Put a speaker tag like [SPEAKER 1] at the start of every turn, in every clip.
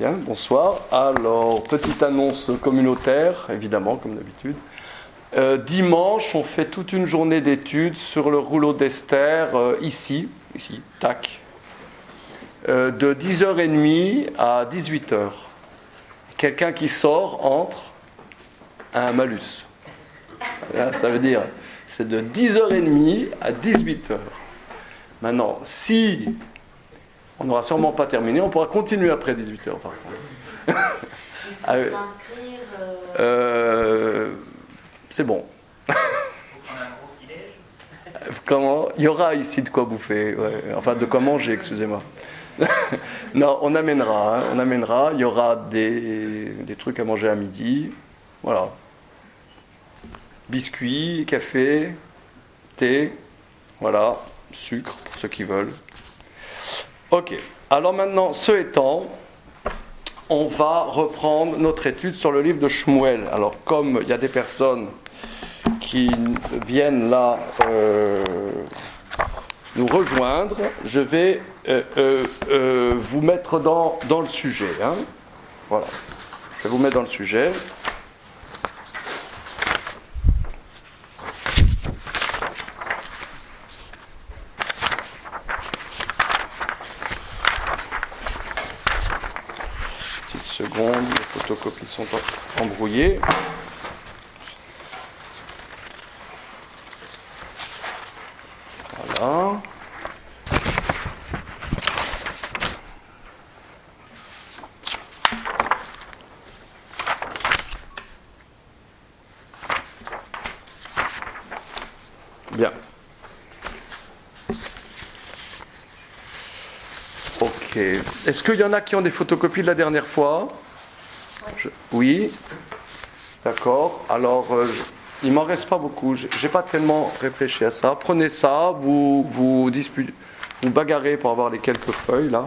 [SPEAKER 1] Bien, bonsoir. Alors, petite annonce communautaire, évidemment, comme d'habitude. Dimanche, on fait toute une journée d'études sur le rouleau d'Esther, ici, tac, de 10h30 à 18h. Quelqu'un qui sort entre un malus. Ça veut dire, c'est de 10h30 à 18h. Maintenant, si on n'aura sûrement pas terminé, on pourra continuer après 18h par contre.
[SPEAKER 2] Il faut s'inscrire.
[SPEAKER 1] C'est bon.
[SPEAKER 3] Faut prendre un gros petit-déj.
[SPEAKER 1] Comment ? Il y aura ici de quoi bouffer, ouais. Enfin de quoi manger, excusez-moi. Non, on amènera, hein, on amènera. Il y aura des trucs à manger à midi. Voilà. Biscuits, café, thé, voilà, sucre pour ceux qui veulent. Ok, alors maintenant, ce étant, on va reprendre notre étude sur le livre de Shmuel. Alors comme il y a des personnes qui viennent là nous rejoindre, je vais vous mettre dans le sujet. Hein. Voilà, je vais vous mettre dans le sujet. Secondes, les photocopies sont embrouillées. Voilà. Bien. Ok. Est-ce qu'il y en a qui ont des photocopies de la dernière fois ? Oui. D'accord. Alors, il m'en reste pas beaucoup. J'ai pas tellement réfléchi à ça. Prenez ça, vous bagarrez pour avoir les quelques feuilles là.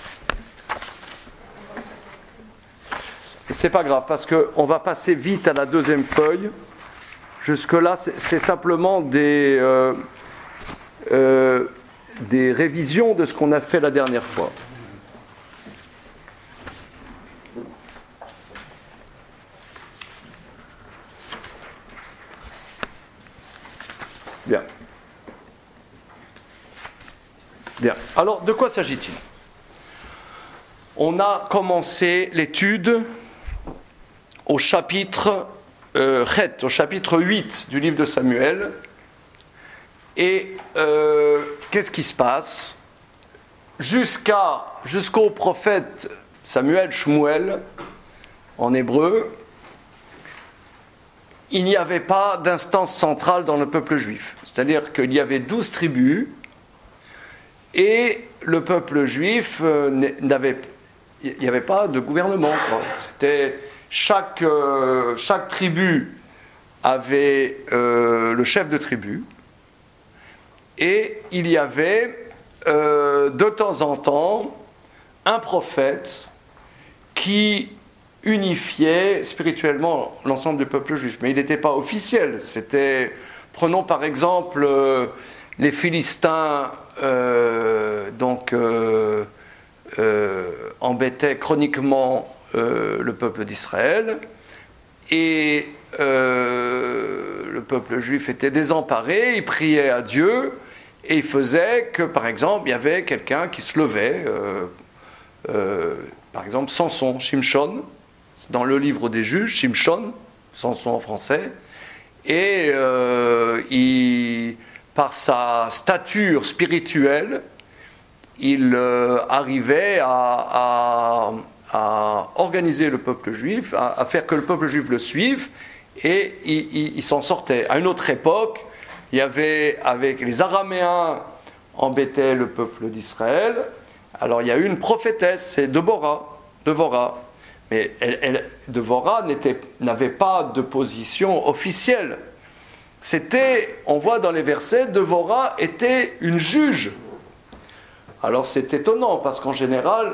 [SPEAKER 1] Et c'est pas grave parce que on va passer vite à la deuxième feuille. Jusque là, c'est simplement des révisions de ce qu'on a fait la dernière fois. Bien. Bien. Alors, de quoi s'agit-il ? On a commencé l'étude au chapitre au chapitre 8 du livre de Samuel. Et qu'est-ce qui se passe ? Jusqu'au prophète Samuel, Shmuel, en hébreu, il n'y avait pas d'instance centrale dans le peuple juif. C'est-à-dire qu'il y avait 12 tribus et le peuple juif il n'y avait pas de gouvernement. C'était chaque tribu avait le chef de tribu et il y avait de temps en temps un prophète qui unifiait spirituellement l'ensemble du peuple juif. Mais il n'était pas officiel. Prenons par exemple les Philistins embêtaient chroniquement le peuple d'Israël et le peuple juif était désemparé, il priait à Dieu et il faisait que par exemple il y avait quelqu'un qui se levait, par exemple Samson, Shimshon, dans le livre des juges, Shimshon, Samson en français, et par sa stature spirituelle, il arrivait à organiser le peuple juif, à faire que le peuple juif le suive, et il s'en sortait. À une autre époque, il y avait, avec les Araméens embêtaient le peuple d'Israël, alors il y a eu une prophétesse, c'est Deborah. Mais Deborah n'avait pas de position officielle. On voit dans les versets, Deborah était une juge. Alors c'est étonnant, parce qu'en général,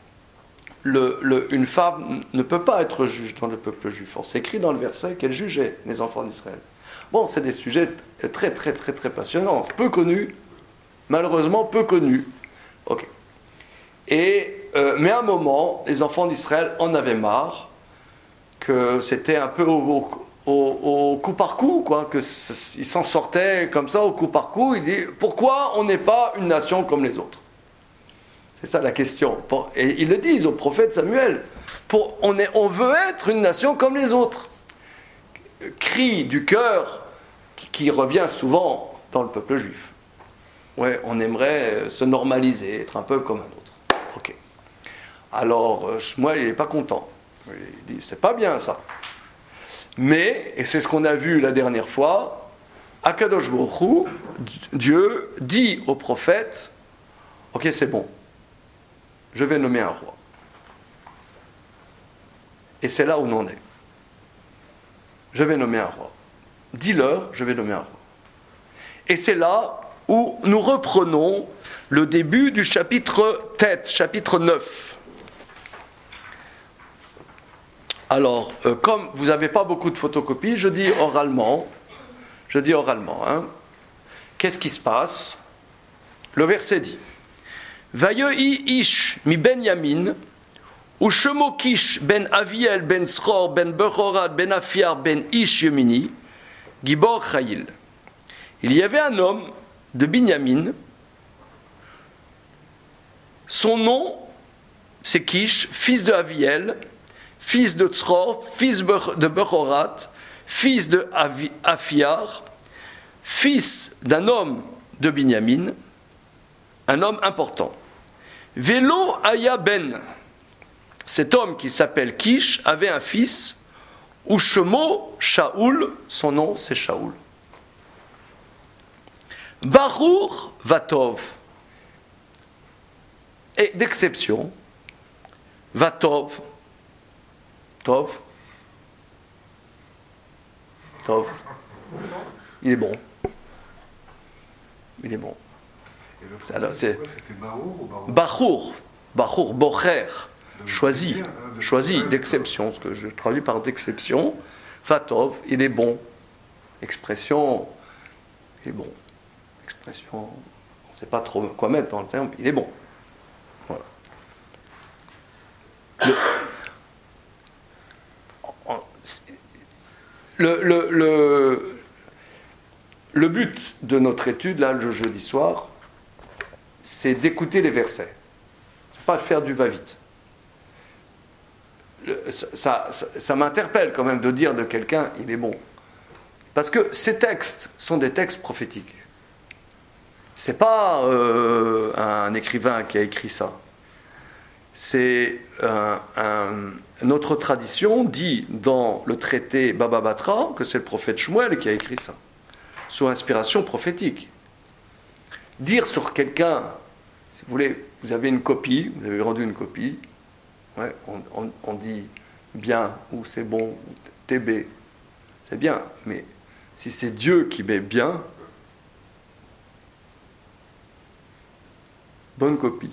[SPEAKER 1] une femme ne peut pas être juge dans le peuple juif. On s'écrit dans le verset qu'elle jugeait les enfants d'Israël. Bon, c'est des sujets très très très très passionnants, peu connus, malheureusement peu connus. Ok. Et mais à un moment, les enfants d'Israël en avaient marre, que c'était un peu au coup par coup, quoi, qu'ils s'en sortaient comme ça au coup par coup. Il dit, pourquoi on n'est pas une nation comme les autres? C'est ça la question. Et ils le disent au prophète Samuel, on veut être une nation comme les autres. Cri du cœur qui revient souvent dans le peuple juif. Ouais, on aimerait se normaliser, être un peu comme un autre. Ok. Alors, Shmuel, il n'est pas content. Il dit, c'est pas bien ça. Mais, et c'est ce qu'on a vu la dernière fois, Akadosh Baruch Hu, Dieu dit au prophète, ok, c'est bon, je vais nommer un roi. Et c'est là où on en est. Je vais nommer un roi. Dis-leur, je vais nommer un roi. Et c'est là où nous reprenons le début du chapitre Tête, chapitre 9. Alors, comme vous n'avez pas beaucoup de photocopies, je dis oralement. Hein. Qu'est-ce qui se passe? Le verset dit, Vayehi ish mi ben Yamin, ou shemo Kish ben Aviel ben Sror ben Bechorat ben Afiar ben Ish Yemini, Gibor Chayil. Il y avait un homme de Binyamin, son nom c'est Kish, fils de Aviel, fils de Tzror, fils de Bechorat, fils de Afiar, fils d'un homme de Binyamin, un homme important. Vélo Aya Ben, cet homme qui s'appelle Kish avait un fils, ou Shemo Shaoul, son nom c'est Shaoul. Barour Vatov, et d'exception, Vatov, Tov, il est bon. Il est bon. Alors, c'était
[SPEAKER 4] Barour ou Barour?
[SPEAKER 1] Bachour, Bocher, choisi, d'exception, ce que je traduis par d'exception. Vatov, il est bon. Expression, il est bon. Expression, on ne sait pas trop quoi mettre dans le terme, il est bon. Voilà. Le but de notre étude, là, le jeudi soir, c'est d'écouter les versets. C'est pas de faire du va-vite. Ça m'interpelle quand même de dire de quelqu'un, il est bon. Parce que ces textes sont des textes prophétiques. C'est pas un écrivain qui a écrit ça. C'est notre tradition dit dans le traité Baba Batra que c'est le prophète Shmuel qui a écrit ça, sous inspiration prophétique. Dire sur quelqu'un, si vous voulez, vous avez une copie, vous avez rendu une copie, ouais, on dit bien, ou c'est bon, ou TB, c'est bien, mais si c'est Dieu qui met bien, bonne copie.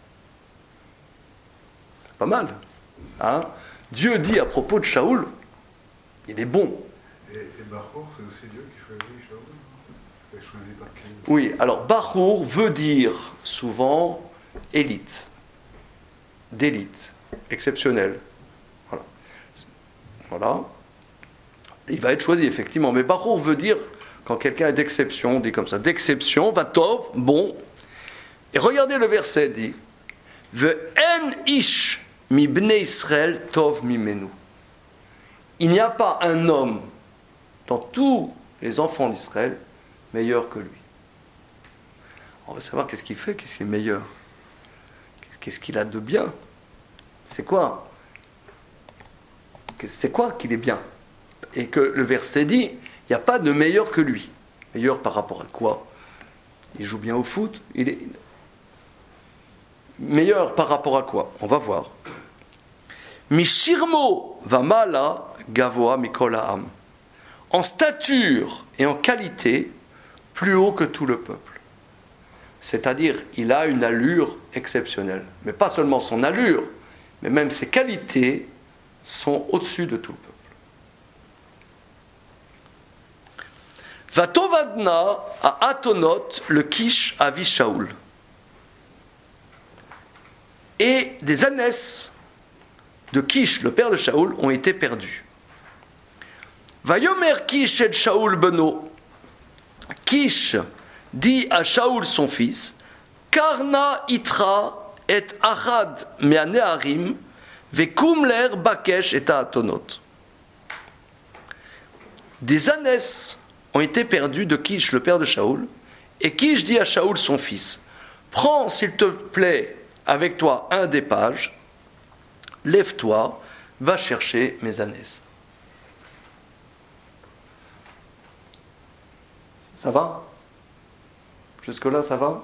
[SPEAKER 1] Pas mal. Hein? Dieu dit à propos de Shaoul, il est bon.
[SPEAKER 4] Et Bachour, c'est aussi Dieu qui choisit Shaoul? Il est choisi par qui?
[SPEAKER 1] Oui, alors Bachour veut dire souvent élite, d'élite, exceptionnel. Voilà. Il va être choisi, effectivement. Mais Bachour veut dire, quand quelqu'un est d'exception, on dit comme ça, d'exception, Vatov, bon. Et regardez le verset, dit, Ve'en ish mi bnei Israël tov mimenu. Il n'y a pas un homme dans tous les enfants d'Israël meilleur que lui. On va savoir qu'est-ce qu'il fait, qu'est-ce qui est meilleur, qu'est-ce qu'il a de bien. C'est quoi? C'est quoi qu'il est bien? Et que le verset dit, il n'y a pas de meilleur que lui. Meilleur par rapport à quoi? Il joue bien au foot, il est meilleur par rapport à quoi? On va voir. Mishirmo vamala gavoa mikol ha'am. En stature et en qualité, plus haut que tout le peuple. C'est-à-dire, il a une allure exceptionnelle. Mais pas seulement son allure, mais même ses qualités sont au-dessus de tout le peuple. Vatovadna à Atonot le Kish avi Shaoul. Et des ânesses de Kish, le père de Shaoul, ont été perdus. Vayomer Kish et Shaoul beno. Kish dit à Shaoul son fils, Karna itra et achad me'aneharim vekumler bakesh et atonot. Des ânesses ont été perdues de Kish, le père de Shaoul, et Kish dit à Shaoul son fils, prends s'il te plaît avec toi un des pages, lève-toi, va chercher mes ânesses. Ça va? Jusque-là, ça va?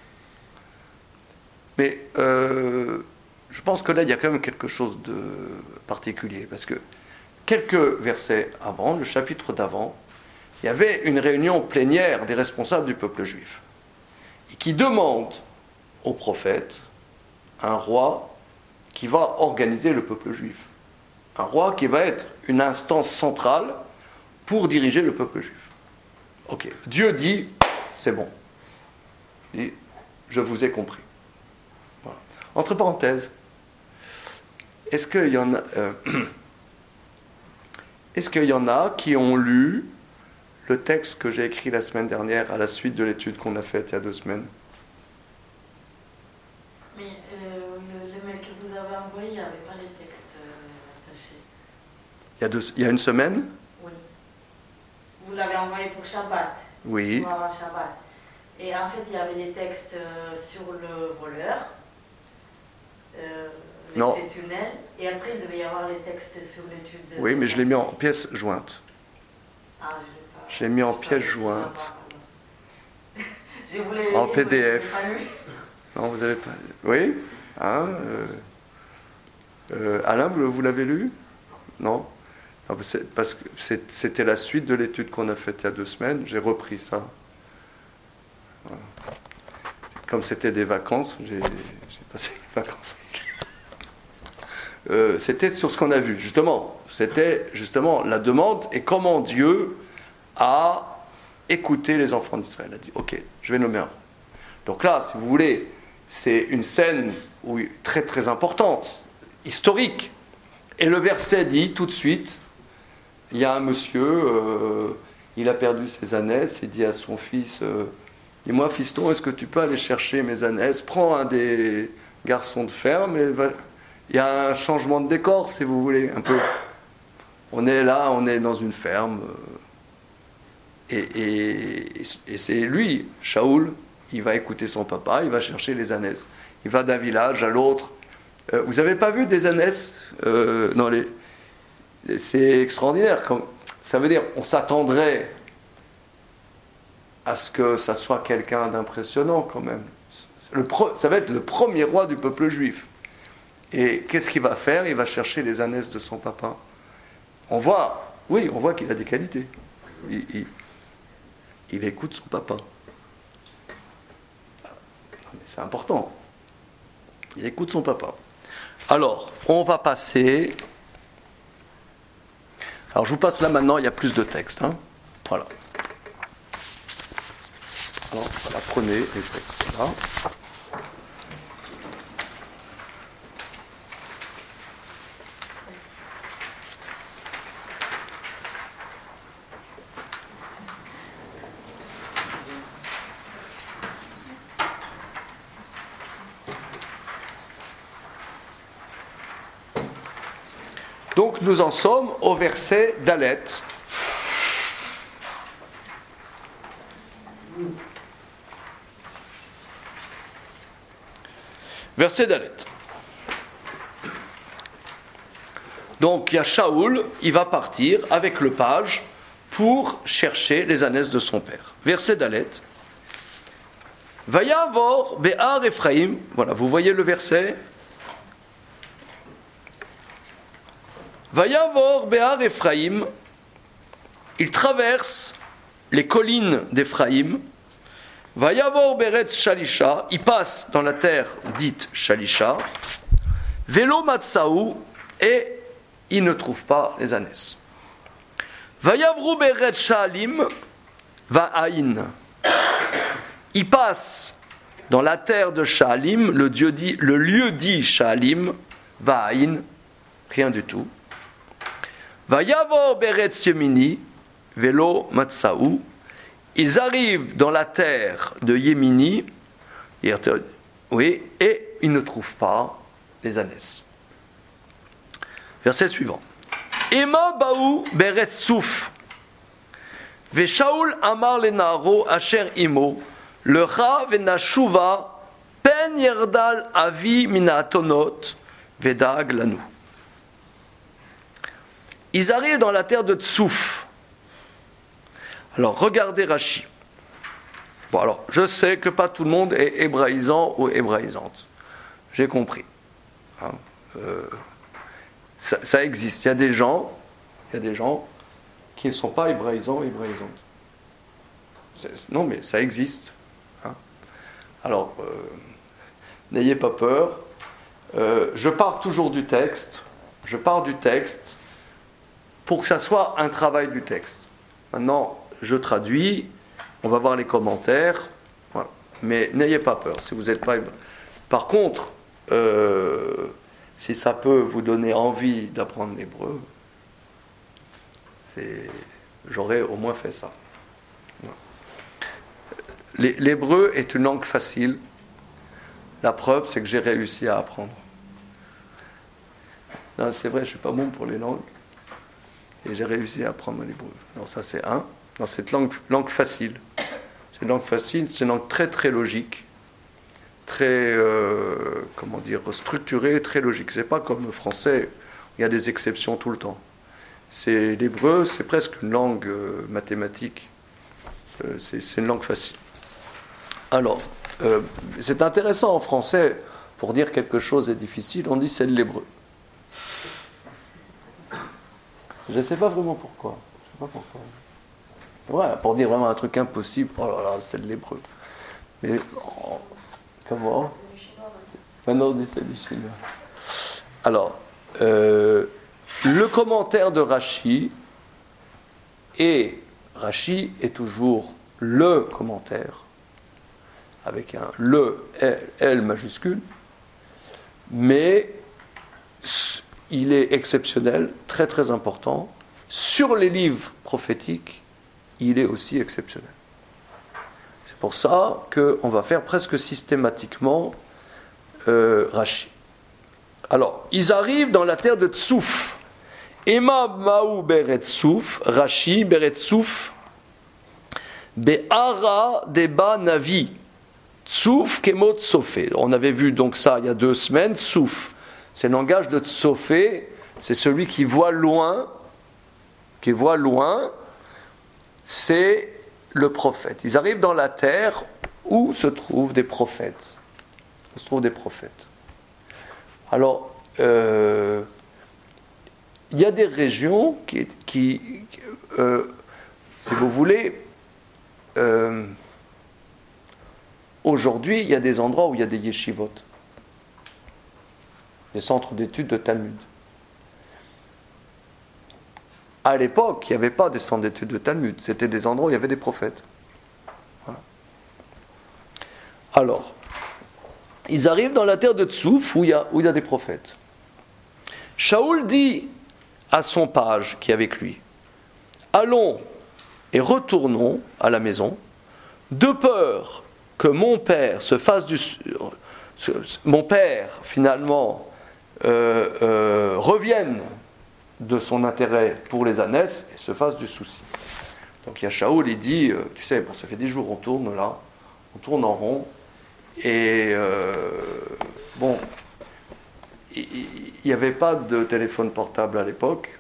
[SPEAKER 1] Mais je pense que là, il y a quand même quelque chose de particulier, parce que quelques versets avant, le chapitre d'avant, il y avait une réunion plénière des responsables du peuple juif, et qui demande au prophète un roi qui va organiser le peuple juif, un roi qui va être une instance centrale pour diriger le peuple juif. Ok, Dieu dit, c'est bon. Il dit, je vous ai compris. Voilà. Entre parenthèses, est-ce qu'il y en a qui ont lu le texte que j'ai écrit la semaine dernière à la suite de l'étude qu'on a faite il y a 2 semaines?
[SPEAKER 2] Mais le mail que vous avez envoyé, il n'y avait pas les textes attachés.
[SPEAKER 1] Il y a 1 semaine?
[SPEAKER 2] Oui. Vous l'avez envoyé pour Shabbat.
[SPEAKER 1] Oui.
[SPEAKER 2] Pour avoir Shabbat. Et en fait, il y avait les textes sur le voleur, l'effet tunnel, et après, il devait y avoir les textes sur l'étude.
[SPEAKER 1] Oui, mais je l'ai mis en pièce jointe.
[SPEAKER 2] Ah,
[SPEAKER 1] je l'ai mis en pièce jointe.
[SPEAKER 2] Je voulais
[SPEAKER 1] en
[SPEAKER 2] lire,
[SPEAKER 1] PDF.
[SPEAKER 2] Mais je l'ai pas lu.
[SPEAKER 1] Non, vous avez pas. Oui, hein, Alain, vous l'avez lu? Non, parce que c'était la suite de l'étude qu'on a faite il y a 2 semaines. J'ai repris ça. Voilà. Comme c'était des vacances, j'ai passé les vacances. C'était sur ce qu'on a vu, justement. C'était justement la demande et comment Dieu a écouté les enfants d'Israël. Il a dit, ok, je vais nommer un roi. Donc là, si vous voulez, c'est une scène très très importante, historique. Et le verset dit tout de suite, il y a un monsieur, il a perdu ses ânesses, il dit à son fils, dis-moi fiston, est-ce que tu peux aller chercher mes ânesses? Prends un des garçons de ferme et il y a un changement de décor, si vous voulez, un peu. On est là, on est dans une ferme, et c'est lui, Shaoul, il va écouter son papa, il va chercher les ânesses. Il va d'un village à l'autre. Vous n'avez pas vu des ânesses c'est extraordinaire. Ça veut dire, on s'attendrait à ce que ça soit quelqu'un d'impressionnant quand même. Ça va être le premier roi du peuple juif. Et qu'est-ce qu'il va faire? Il va chercher les ânesses de son papa. On voit qu'il a des qualités. Il écoute son papa. C'est important. Il écoute son papa. Alors, on va passer. Alors, je vous passe là maintenant, il y a plus de texte. Hein. Voilà. Alors, voilà, prenez les textes là. Donc nous en sommes au verset Dalet. Verset Dalet. Donc il y a Shaoul, il va partir avec le page pour chercher les ânesses de son père. Verset Dalet. Vayavor be'ar Ephraim. Voilà, vous voyez le verset. Vayavor be'ar Ephraim, il traverse les collines d'Ephraïm. Vayavor be'retz Shalisha, il passe dans la terre dite Shalisha. Velo matsaou, et il ne trouve pas les ânesses. Vayavru be'retz Shalim, va'ain, il passe dans la terre de Sha'alim, le lieu dit Sha'alim, Va'ain, rien du tout. Vayavor beretz Yemini, velo matsaou. Ils arrivent dans la terre de Yemini, oui, et ils ne trouvent pas les ânesses. Verset suivant. Ema baou beretz souf. Veshaoul amar lenaro asher imo. Le Ra venashuva pen yerdal avi minatonot vedag lanu. Ils arrivent dans la terre de Tsouf. Alors regardez Rashi. Bon alors je sais que pas tout le monde est hébraïsant ou hébraïsante. J'ai compris. Hein, ça existe. Il y a des gens qui ne sont pas hébraïsants ou hébraïsantes. Non mais ça existe. Alors, n'ayez pas peur. Je pars toujours du texte. Je pars du texte pour que ça soit un travail du texte. Maintenant, je traduis. On va voir les commentaires. Voilà. Mais n'ayez pas peur. Si vous n'êtes pas. Par contre, si ça peut vous donner envie d'apprendre l'hébreu, j'aurais au moins fait ça. L'hébreu est une langue facile. La preuve, c'est que j'ai réussi à apprendre. Non, c'est vrai, je ne suis pas bon pour les langues. Et j'ai réussi à apprendre l'hébreu. Non, ça c'est un. Dans cette langue facile. C'est une langue facile, c'est une langue très très logique. Très, structurée, très logique. C'est pas comme le français, il y a des exceptions tout le temps. L'hébreu, c'est presque une langue mathématique. C'est une langue facile. Alors, c'est intéressant en français, pour dire quelque chose est difficile, on dit c'est de l'hébreu. Je ne sais pas vraiment pourquoi. C'est vrai, pour dire vraiment un truc impossible, oh là là, c'est de l'hébreu. Mais, comment ? Maintenant on dit c'est du chinois. Alors, le commentaire de Rashi, et Rashi est toujours le commentaire, avec un L majuscule, mais il est exceptionnel, très très important. Sur les livres prophétiques, il est aussi exceptionnel. C'est pour ça qu'on va faire presque systématiquement Rashi. Alors, ils arrivent dans la terre de Tsouf. Ema Maou Beret Tsouf, Rashi Beret Tsouf, Be'ara Deba Navi. Tsouf Kemo Tsofé. On avait vu donc ça il y a 2 semaines. Tsouf, c'est le langage de Tsofé, c'est celui qui voit loin. C'est le prophète. Ils arrivent dans la terre où se trouvent des prophètes. Alors, il y a des régions qui si vous voulez, aujourd'hui, il y a des endroits où il y a des yeshivot, des centres d'études de Talmud. À l'époque, il n'y avait pas des centres d'études de Talmud, c'était des endroits où il y avait des prophètes. Voilà. Alors, ils arrivent dans la terre de Tsouf où il y a des prophètes. Shaoul dit à son page qui est avec lui, allons et retournons à la maison, de peur que mon père se fasse mon père finalement revienne de son intérêt pour les ânesses et se fasse du souci. Donc il y a Shaoul, il dit, tu sais, bon, ça fait 10 jours on tourne là, on tourne en rond, et bon, il n'y avait pas de téléphone portable à l'époque.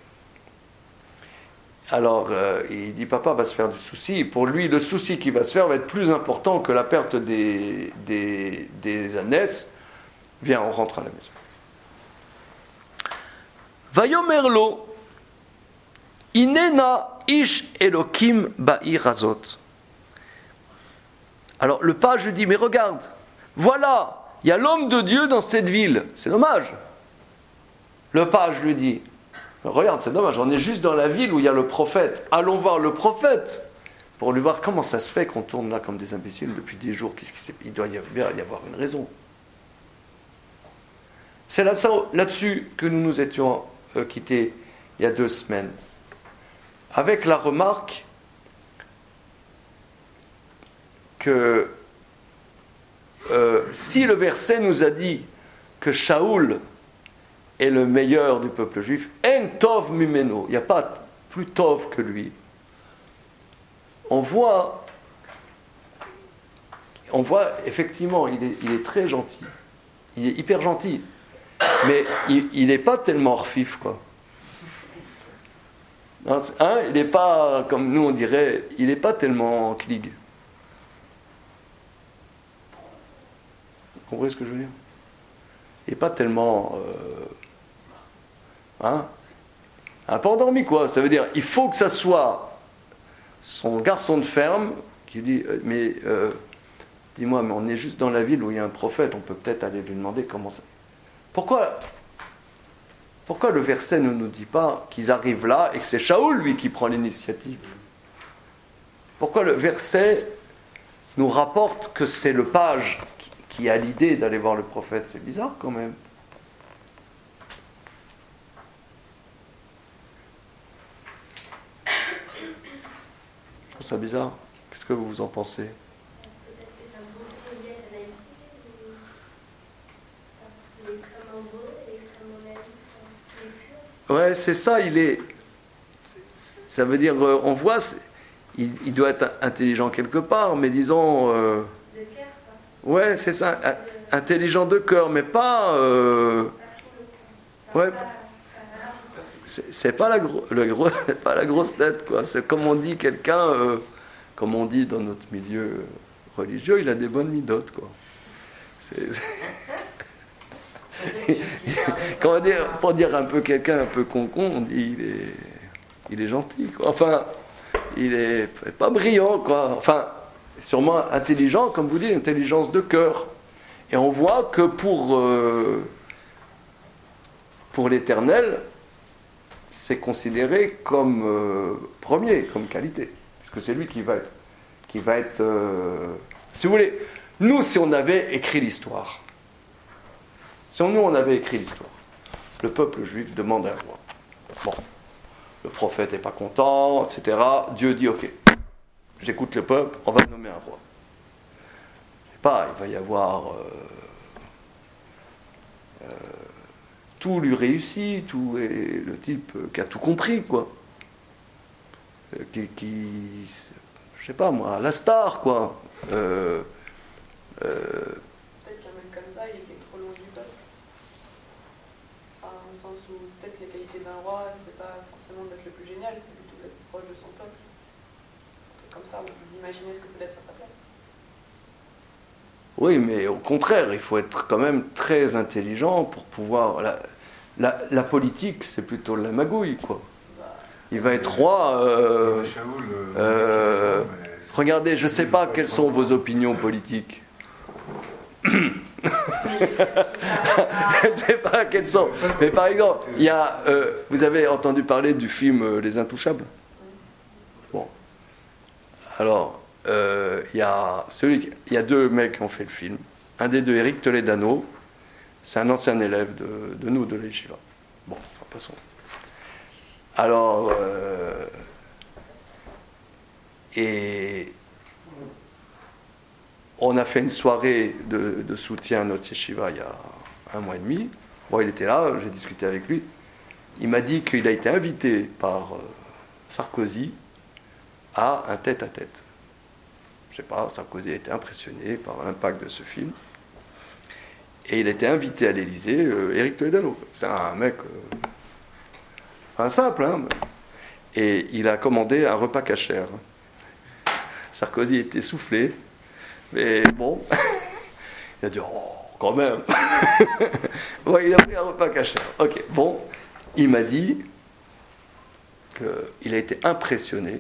[SPEAKER 1] Alors il dit, papa va se faire du souci. Pour lui, le souci qui va se faire va être plus important que la perte des ânesses. Viens, on rentre à la maison. Vayomerlo, inena ish elokim ba'ir azot. Alors le page lui dit, mais regarde, voilà, il y a l'homme de Dieu dans cette ville. C'est dommage. Le page lui dit, regarde, c'est dommage, on est juste dans la ville où il y a le prophète. Allons voir le prophète. pour lui voir comment ça se fait qu'on tourne là comme des imbéciles depuis des jours. Il doit bien y avoir une raison. C'est là-dessus que nous nous étions quittés il y a 2 semaines. Avec la remarque que si le verset nous a dit que Shaoul est le meilleur du peuple juif, En Tov Mimeno, il n'y a pas plus Tov que lui, on voit effectivement, il est très gentil, il est hyper gentil, mais il n'est pas tellement orfif, quoi. Hein, il n'est pas, comme nous on dirait, il n'est pas tellement klig. Vous comprenez ce que je veux dire? Il n'est pas tellement un peu endormi, quoi. Ça veut dire, il faut que ça soit son garçon de ferme qui dit, mais dis-moi, mais on est juste dans la ville où il y a un prophète, on peut peut-être aller lui demander comment ça... Pourquoi le verset ne nous dit pas qu'ils arrivent là et que c'est Shaoul, lui, qui prend l'initiative? Pourquoi le verset nous rapporte que c'est le page qui a l'idée d'aller voir le prophète? C'est bizarre quand même. Je trouve ça bizarre. Qu'est-ce que vous en pensez? Ouais, c'est ça, ça veut dire, on voit, il doit être intelligent quelque part, mais disons...
[SPEAKER 5] De cœur, quoi.
[SPEAKER 1] Ouais, c'est ça, intelligent de cœur, mais pas... ouais, c'est pas pas la grosse tête, quoi. C'est comme on dit quelqu'un, comme on dit dans notre milieu religieux, il a des bonnes midotes, quoi. Comment dire, pour dire un peu quelqu'un un peu con-con, on dit il est gentil, quoi. Enfin, il est pas brillant, quoi. Enfin, sûrement intelligent, comme vous dites, intelligence de cœur. Et on voit que pour l'Éternel, c'est considéré comme premier, comme qualité, puisque c'est lui qui va être si vous voulez, nous, si on avait écrit l'histoire, le peuple juif demande un roi. Bon, le prophète n'est pas content, etc. Dieu dit, ok, j'écoute le peuple, on va nommer un roi. Je sais pas, il va y avoir... tout lui réussit, tout est le type qui a tout compris, quoi. Qui je sais pas moi, la star, quoi.
[SPEAKER 6] Peut-être qu'un mec comme ça, il est trop loin du peuple. Enfin, dans le sens où peut-être les qualités d'un roi, c'est pas forcément d'être le plus génial, c'est plutôt d'être proche de son peuple. Un truc comme ça, on peut imaginer ce que c'est d'être à sa place.
[SPEAKER 1] Oui, mais au contraire, il faut être quand même très intelligent pour pouvoir... La politique, c'est plutôt la magouille, quoi. Il va être roi... regardez, je ne sais pas quelles sont vos opinions politiques. Je ne sais pas quelles sont. Mais par exemple, il y a, vous avez entendu parler du film Les Intouchables? Bon. Alors, il y a 2 mecs qui ont fait le film. Un des 2, Eric Toledano, c'est un ancien élève de nous, de l'Yeshiva. Bon, passons. Alors, et on a fait une soirée de soutien à notre yeshiva il y a 1 mois et demi. Bon, il était là, j'ai discuté avec lui. Il m'a dit qu'il a été invité par Sarkozy à un tête-à-tête. Je sais pas, Sarkozy a été impressionné par l'impact de ce film. Et il a été invité à l'Élysée, Éric Toledano. C'est un mec... un simple, hein. Et il a commandé un repas cachère. Sarkozy était soufflé, mais bon, il a dit, oh, quand même. Ouais, il a pris un repas cachère. Ok, bon, il m'a dit qu'il a été impressionné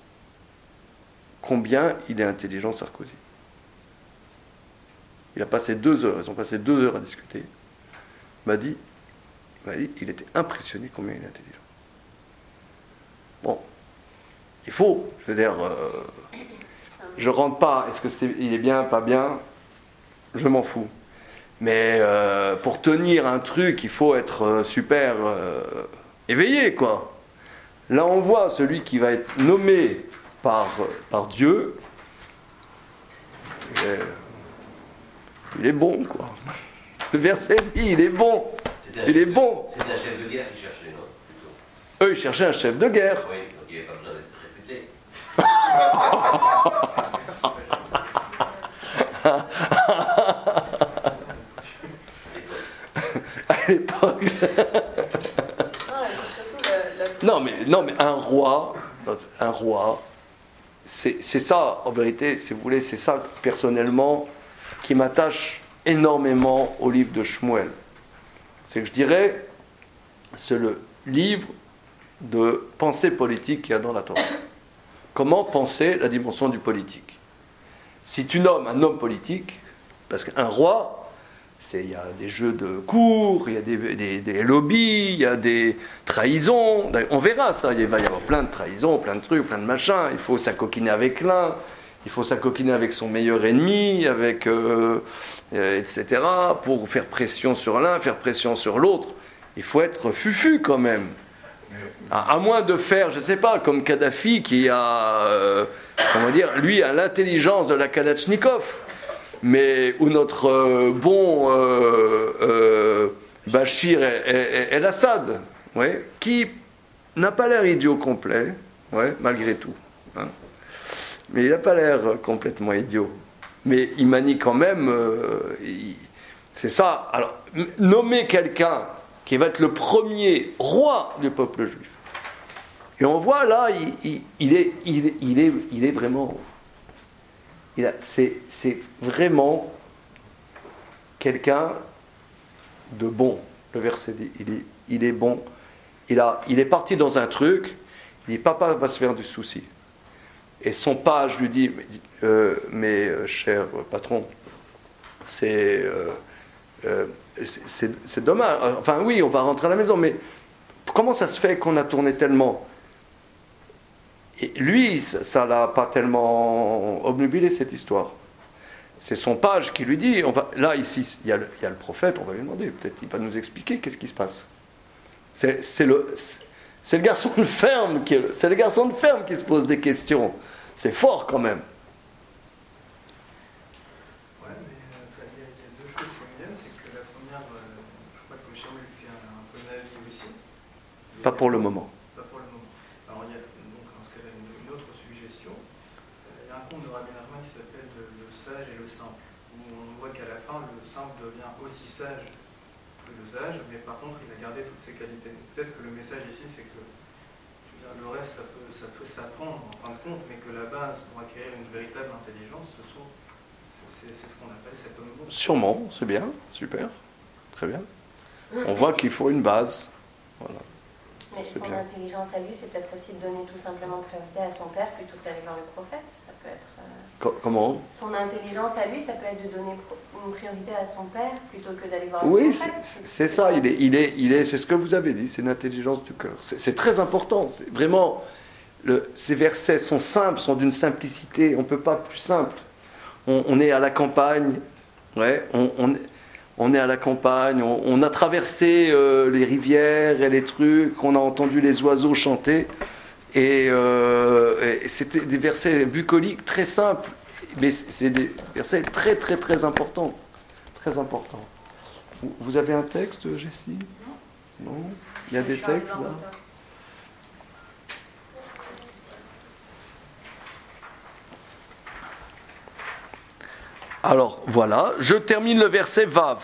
[SPEAKER 1] combien il est intelligent, Sarkozy. Il a passé 2 heures, ils ont passé 2 heures à discuter. Il m'a dit, il était impressionné combien il est intelligent. Bon, Il faut. Je veux dire, je rentre pas. Est-ce que il est bien, pas bien? Je m'en fous. Mais pour tenir un truc, il faut être super éveillé, quoi. Là, on voit celui qui va être nommé par Dieu. Il est bon, quoi. Le verset dit, il est bon. Il est bon.
[SPEAKER 7] C'est un chef de guerre qui cherchait, non? Plutôt.
[SPEAKER 1] Eux, ils cherchaient un chef de guerre.
[SPEAKER 7] Oui, donc il n'y a pas besoin d'être réputé.
[SPEAKER 1] À l'époque. Non, mais un roi, c'est ça, en vérité, si vous voulez, c'est ça, personnellement, qui m'attache énormément au livre de Shmuel. C'est que je dirais, c'est le livre de pensée politique qu'il y a dans la Torah. Comment penser la dimension du politique? Si tu nommes un homme politique, parce qu'un roi, il y a des jeux de cours, il y a des lobbies, il y a des trahisons. On verra ça, il va y avoir plein de trahisons, plein de trucs, plein de machins. Il faut s'acoquiner avec l'un, il faut s'acoquiner avec son meilleur ennemi, etc. Pour faire pression sur l'un, faire pression sur l'autre. Il faut être fufu quand même. À moins de faire, je ne sais pas, comme Kadhafi qui a, lui a l'intelligence de la Kalachnikov. Mais où notre bon Bachir el-Assad, ouais, qui n'a pas l'air idiot complet, ouais, malgré tout. Hein. Mais il n'a pas l'air complètement idiot. Mais il manie quand même. C'est ça. Alors, nommer quelqu'un qui va être le premier roi du peuple juif. Et on voit là, il est vraiment. C'est vraiment quelqu'un de bon. Le verset dit, il est bon. Il est parti dans un truc, il dit, papa va se faire du souci. Et son page lui dit, mais cher patron, c'est dommage. Enfin oui, on va rentrer à la maison, mais comment ça se fait qu'on a tourné tellement? Et lui, ça l'a pas tellement obnubilé cette histoire. C'est son page qui lui dit, là ici, il y a le prophète, on va lui demander, peut-être il va nous expliquer qu'est-ce qui se passe. C'est le garçon de ferme qui se pose des questions. C'est fort quand même.
[SPEAKER 3] Ouais, mais il y a deux choses qui me viennent, c'est que la première, je crois que Samuel était un peu naïf aussi.
[SPEAKER 1] Pas pour le moment.
[SPEAKER 3] Alors il y a donc dans ce cas-là une autre suggestion. Il y a un conte de Rabbi Nachman qui s'appelle Le sage et le simple, où on voit qu'à la fin le simple devient aussi sage que le sage, mais par contre il a gardé toutes ses qualités. Peut-être que le message ici c'est que le reste ça peut s'apprendre en fin de compte, mais que la base pour acquérir une véritable intelligence, c'est ce qu'on appelle cet homme bon.
[SPEAKER 1] Sûrement, c'est bien, super, très bien. On voit qu'il faut une base. Voilà.
[SPEAKER 2] Mais son intelligence à lui, c'est peut-être aussi de donner tout simplement priorité à son père plutôt que d'aller voir le prophète. Ça peut être.
[SPEAKER 1] Comment?
[SPEAKER 2] Son intelligence à lui, ça peut être de donner une priorité à son père plutôt que d'aller voir le
[SPEAKER 1] prophète. Oui, c'est ça. C'est ce que vous avez dit. C'est une intelligence du cœur. C'est très important. C'est vraiment. Ces versets sont simples, sont d'une simplicité. On ne peut pas plus simple. On est à la campagne. Ouais. On est à la campagne, on a traversé les rivières et les trucs, on a entendu les oiseaux chanter, et c'était des versets bucoliques très simples, mais c'est des versets très très très importants. Très importants. Vous avez un texte, Jessie? Non? Il y a des textes là? Alors, voilà, je termine le verset Vav.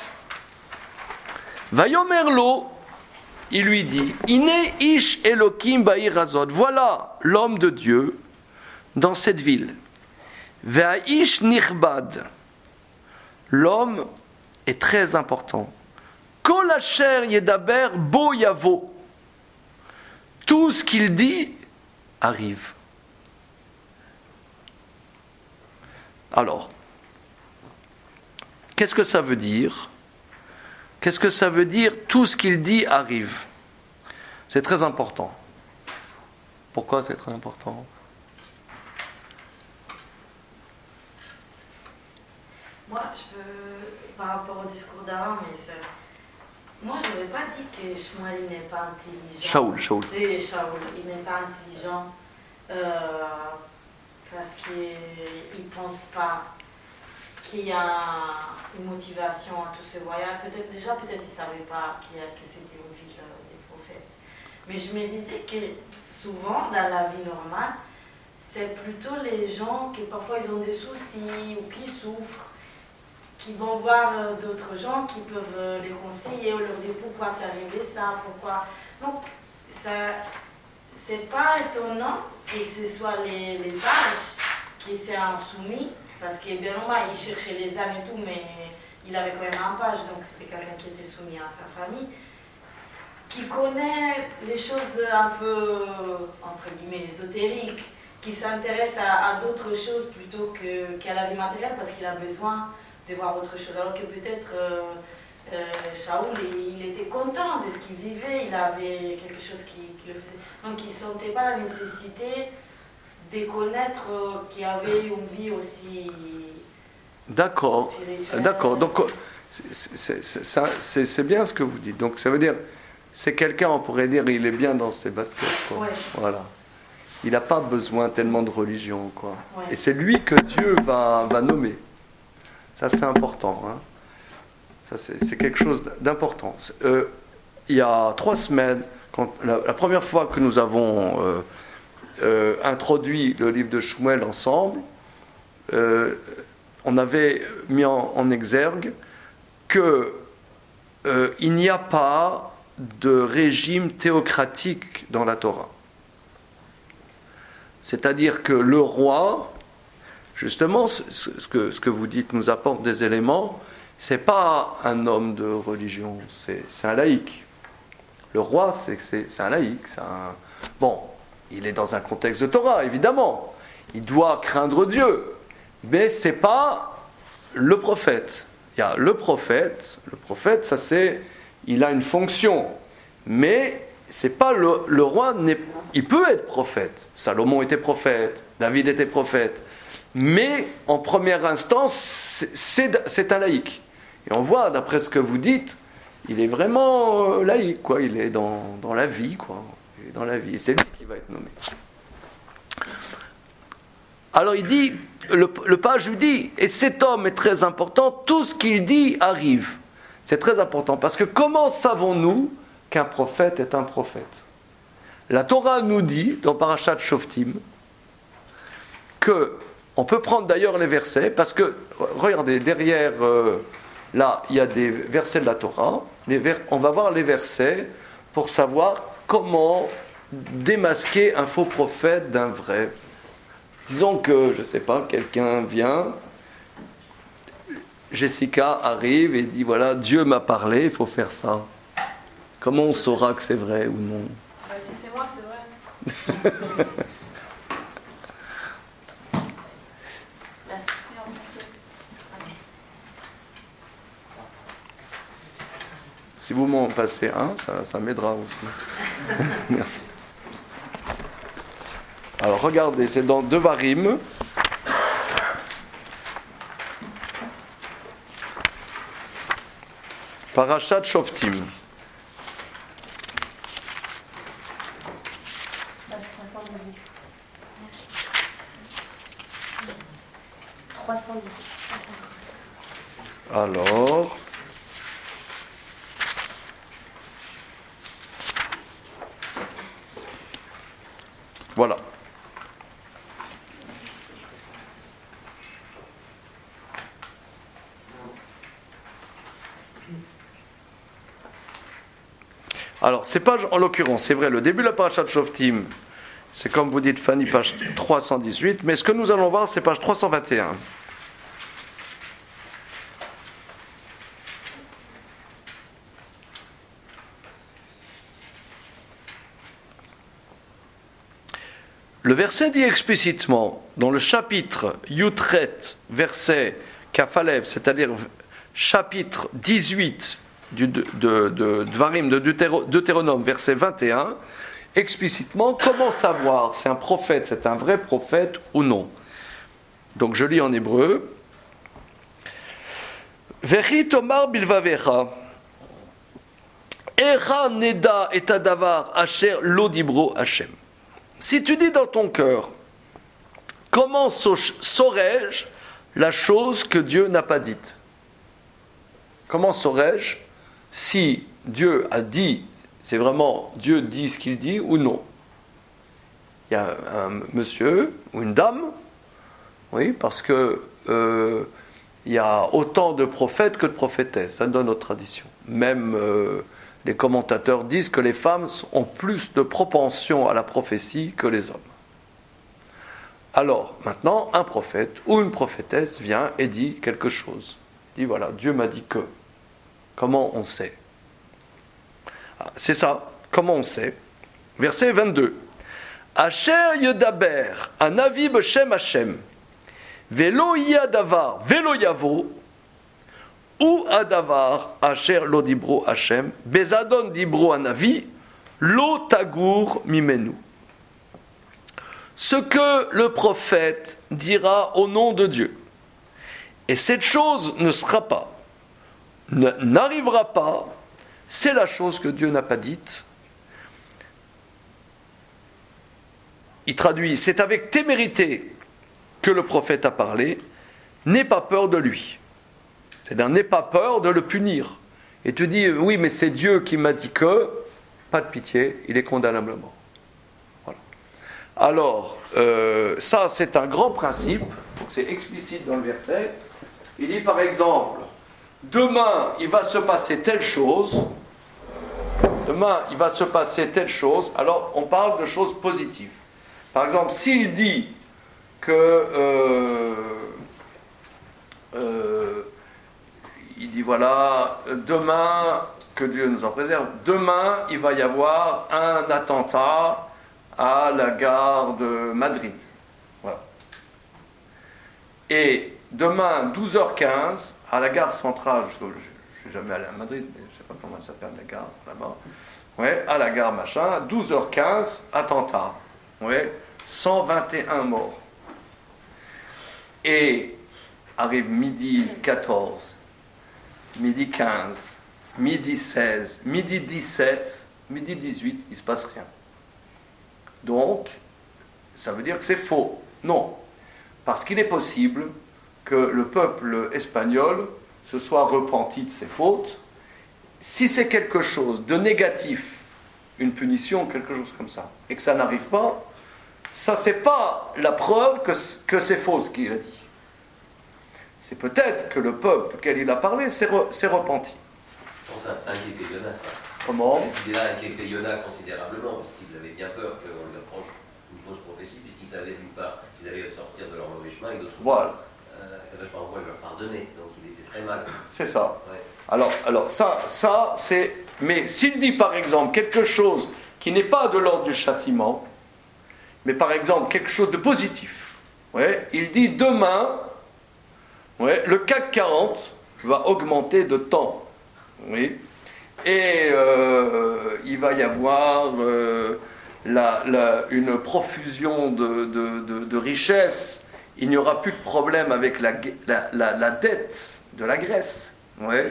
[SPEAKER 1] Vayomerlo, il lui dit, Ine ish Elokim ba'ir hazot. Voilà l'homme de Dieu dans cette ville. Ve'aish nirbad. L'homme est très important. Kol asher yedaber bo yavo. Tout ce qu'il dit arrive. Alors, qu'est-ce que ça veut dire? Qu'est-ce que ça veut dire? Tout ce qu'il dit arrive. C'est très important. Pourquoi c'est très important?
[SPEAKER 8] Moi, je peux, par rapport au discours d'avant, mais ça, moi, je n'aurais pas dit que Shmuel il n'est pas intelligent.
[SPEAKER 1] Shaoul.
[SPEAKER 8] Et Shaoul, il n'est pas intelligent parce qu'il ne pense pas qu'il y a une motivation à tous ces voyages. Peut-être il ne savait pas que c'était une ville des prophètes. Mais je me disais que souvent, dans la vie normale, c'est plutôt les gens qui parfois ils ont des soucis ou qui souffrent, qui vont voir d'autres gens qui peuvent les conseiller ou leur dire pourquoi c'est arrivé ça, pourquoi. Donc, c'est pas étonnant que ce soit les pages qui s'est insoumis, parce que bien normal, il cherchait les ânes et tout, mais il avait quand même un page, donc c'était quelqu'un qui était soumis à sa famille, qui connaît les choses un peu, entre guillemets, ésotériques, qui s'intéresse à d'autres choses plutôt qu'à la vie matérielle, parce qu'il a besoin de voir autre chose. Alors que peut-être Shaoul, il était content de ce qu'il vivait, il avait quelque chose qui le faisait. Donc il ne sentait pas la nécessité de connaître qu'il y avait une vie aussi.
[SPEAKER 1] D'accord. Donc c'est bien ce que vous dites. Donc ça veut dire, c'est quelqu'un, on pourrait dire, il est bien dans ses baskets, quoi.
[SPEAKER 8] Ouais.
[SPEAKER 1] Voilà. Il n'a pas besoin tellement de religion, quoi.
[SPEAKER 8] Ouais.
[SPEAKER 1] Et c'est lui que Dieu va nommer. Ça, c'est important. Hein. Ça, c'est quelque chose d'important. Il y a 3 semaines, la première fois que nous avons introduit le livre de Shmuel ensemble, on avait mis en exergue qu'il n'y a pas de régime théocratique dans la Torah. C'est-à-dire que le roi, justement, ce que vous dites nous apporte des éléments, c'est pas un homme de religion, c'est un laïc. Le roi, c'est un laïc. Bon, il est dans un contexte de Torah, évidemment. Il doit craindre Dieu. Mais c'est pas le prophète. Il y a le prophète, ça c'est, il a une fonction. Mais c'est pas le roi, il peut être prophète. Salomon était prophète, David était prophète. Mais en première instance, c'est un laïc. Et on voit, d'après ce que vous dites, il est vraiment laïque, quoi. Il est dans la vie, quoi. Il est dans la vie. Et c'est lui qui va être nommé. Alors il dit, le page lui dit, et cet homme est très important, tout ce qu'il dit arrive. C'est très important, parce que comment savons-nous qu'un prophète est un prophète? La Torah nous dit, dans Parashat Shoftim, que, on peut prendre d'ailleurs les versets, parce que, regardez, derrière, là, il y a des versets de la Torah, on va voir les versets pour savoir comment démasquer un faux prophète d'un vrai. Disons que, je ne sais pas, quelqu'un vient, Jessica arrive et dit, voilà, Dieu m'a parlé, il faut faire ça. Comment on saura que c'est vrai ou non?
[SPEAKER 6] Si c'est moi, c'est vrai.
[SPEAKER 1] Si vous m'en passez un, ça m'aidera aussi. Merci. Alors regardez, c'est dans Devarim. Parashat Shoftim. Alors, voilà. Alors, ces pages, en l'occurrence, c'est vrai, le début de la Parashat Shoftim, c'est comme vous dites, Fanny, page 318, mais ce que nous allons voir, c'est page 321. Le verset dit explicitement, dans le chapitre Yutret, verset Kafalev, c'est-à-dire chapitre 18 de Dvarim, de Deutéronome, verset 21, explicitement, comment savoir si un prophète, c'est un vrai prophète ou non. Donc je lis en hébreu. Vechi tomar bilvavecha. Echa neda et adavar asher lo dibro Hashem. Si tu dis dans ton cœur, comment saurais-je la chose que Dieu n'a pas dite? Comment saurais-je si Dieu a dit, c'est vraiment Dieu dit ce qu'il dit ou non? Il y a un monsieur ou une dame, oui, parce que il y a autant de prophètes que de prophétesses, ça donne notre tradition. Même les commentateurs disent que les femmes ont plus de propension à la prophétie que les hommes. Alors, maintenant, un prophète ou une prophétesse vient et dit quelque chose. Il dit, voilà, Dieu m'a dit que. Comment on sait? C'est ça, comment on sait? Verset 22. Asher yedaber, anavi b'shem Hashem, velo yadavar, velo yavo, ou adavar, asher lo dibro Hashem, bezadon dibro anavi, lo tagur mimenu. Ce que le prophète dira au nom de Dieu. Et cette chose ne sera pas, n'arrivera pas, c'est la chose que Dieu n'a pas dite. Il traduit, c'est avec témérité que le prophète a parlé, n'aie pas peur de lui. C'est-à-dire, n'aie pas peur de le punir. Et tu dis, oui, mais c'est Dieu qui m'a dit que, pas de pitié, il est condamnable à mort. Voilà. Alors, ça, c'est un grand principe, c'est explicite dans le verset. Il dit, par exemple, demain, il va se passer telle chose. Demain, il va se passer telle chose. Alors, on parle de choses positives. Par exemple, s'il dit que il dit voilà, demain, que Dieu nous en préserve, demain il va y avoir un attentat à la gare de Madrid. Voilà. Et demain, 12h15, à la gare centrale, je ne suis jamais allé à Madrid, mais je ne sais pas comment elle s'appelle la gare là-bas. Ouais, à la gare machin, 12h15, attentat. Ouais, 121 morts. Et arrive midi 14, midi 15, midi 16, midi 17, midi 18, il ne se passe rien. Donc, ça veut dire que c'est faux. Non. Parce qu'il est possible que le peuple espagnol se soit repenti de ses fautes. Si c'est quelque chose de négatif, une punition, quelque chose comme ça, et que ça n'arrive pas, ça c'est pas la preuve que c'est faux ce qu'il a dit. C'est peut-être que le peuple auquel il a parlé s'est repenti.
[SPEAKER 7] Ça inquiétait Yona, ça.
[SPEAKER 1] Comment?
[SPEAKER 7] Cette idée-là inquiétait Yona considérablement, parce qu'il avait bien peur qu'on lui approche une fausse prophétie, puisqu'il savait d'une part qu'ils allaient sortir de leur mauvais chemin, et d'autre part, je crois leur pardonner. Donc il était très mal.
[SPEAKER 1] C'est ça.
[SPEAKER 7] Ouais.
[SPEAKER 1] Alors ça c'est... Mais s'il dit par exemple quelque chose qui n'est pas de l'ordre du châtiment, mais par exemple quelque chose de positif, ouais, il dit demain, ouais, le CAC 40 va augmenter de temps. Oui. Et il va y avoir une profusion de richesses. Il n'y aura plus de problème avec la dette de la Grèce. Ouais.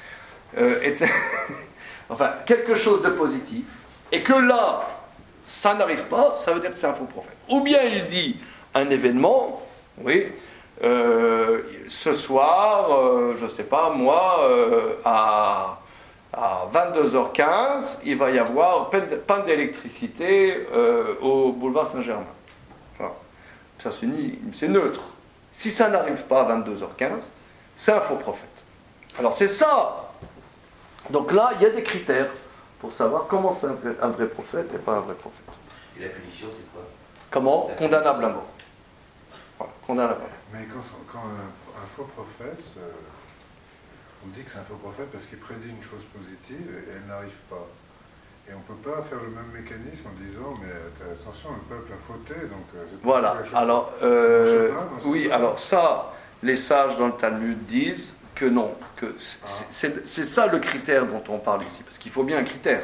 [SPEAKER 1] Enfin, quelque chose de positif. Et que là, ça n'arrive pas, ça veut dire que c'est un faux prophète. Ou bien il dit un événement, oui, ce soir, je ne sais pas, moi, à 22h15, il va y avoir panne d'électricité au boulevard Saint-Germain. Enfin, ça c'est neutre. Si ça n'arrive pas à 22h15, c'est un faux prophète. Alors c'est ça. Donc là, il y a des critères pour savoir comment c'est un vrai prophète et pas un vrai prophète.
[SPEAKER 7] Et la punition, c'est quoi?
[SPEAKER 1] Comment? Condamnable à mort. Voilà, condamnable à mort.
[SPEAKER 4] Mais quand un faux prophète, on dit que c'est un faux prophète parce qu'il prédit une chose positive et elle n'arrive pas. Et on ne peut pas faire le même mécanisme en disant mais attention, le peuple a fauté, donc c'est pas
[SPEAKER 1] voilà, alors oui, alors ça, les sages dans le Talmud disent que non, que c'est ça le critère dont on parle ici, parce qu'il faut bien un critère.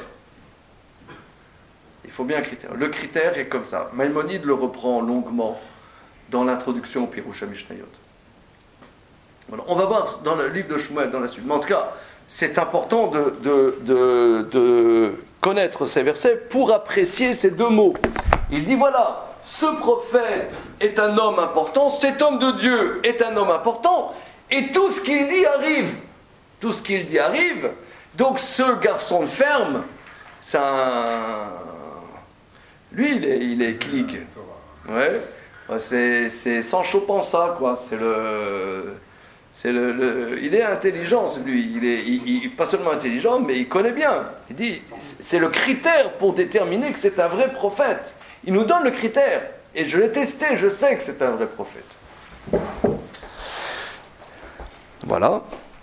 [SPEAKER 1] Il faut bien un critère. Le critère est comme ça. Maïmonide le reprend longuement dans l'introduction au Pirouch HaMishnayot. Voilà. On va voir dans le livre de Shmuel dans la suite. Mais en tout cas, c'est important de connaître ces versets pour apprécier ces deux mots. Il dit voilà, ce prophète est un homme important, cet homme de Dieu est un homme important, et tout ce qu'il dit arrive. Tout ce qu'il dit arrive. Donc ce garçon de ferme, c'est un... Lui, il est clique. Ouais. C'est sans ça, quoi. Il est intelligent, lui. Il est pas seulement intelligent, mais il connaît bien. Il dit, c'est le critère pour déterminer que c'est un vrai prophète. Il nous donne le critère. Et je l'ai testé, je sais que c'est un vrai prophète. Voilà.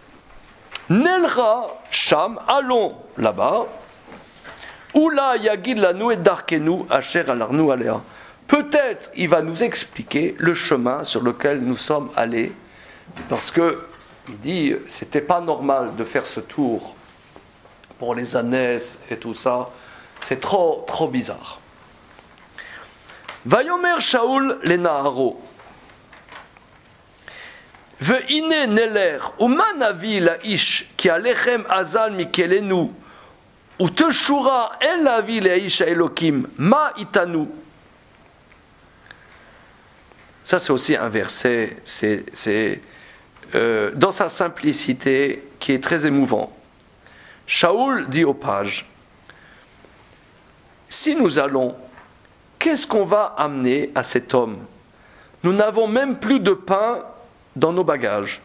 [SPEAKER 1] Nelra Sham, allons là-bas. Oula yagid lanu et darkenu asher alarnu alea. Peut-être il va nous expliquer le chemin sur lequel nous sommes allés, parce que il dit c'était pas normal de faire ce tour pour les ânesses et tout ça, c'est trop bizarre. Vayomer Shaul le Naharo. Ve'ine neler uman avi laish ki alechem azal mikelenu uteshura el avi laish elokim ma itanu. Ça c'est aussi un verset, c'est dans sa simplicité qui est très émouvant. Shaul dit au page, si nous allons, qu'est-ce qu'on va amener à cet homme? Nous n'avons même plus de pain dans nos bagages.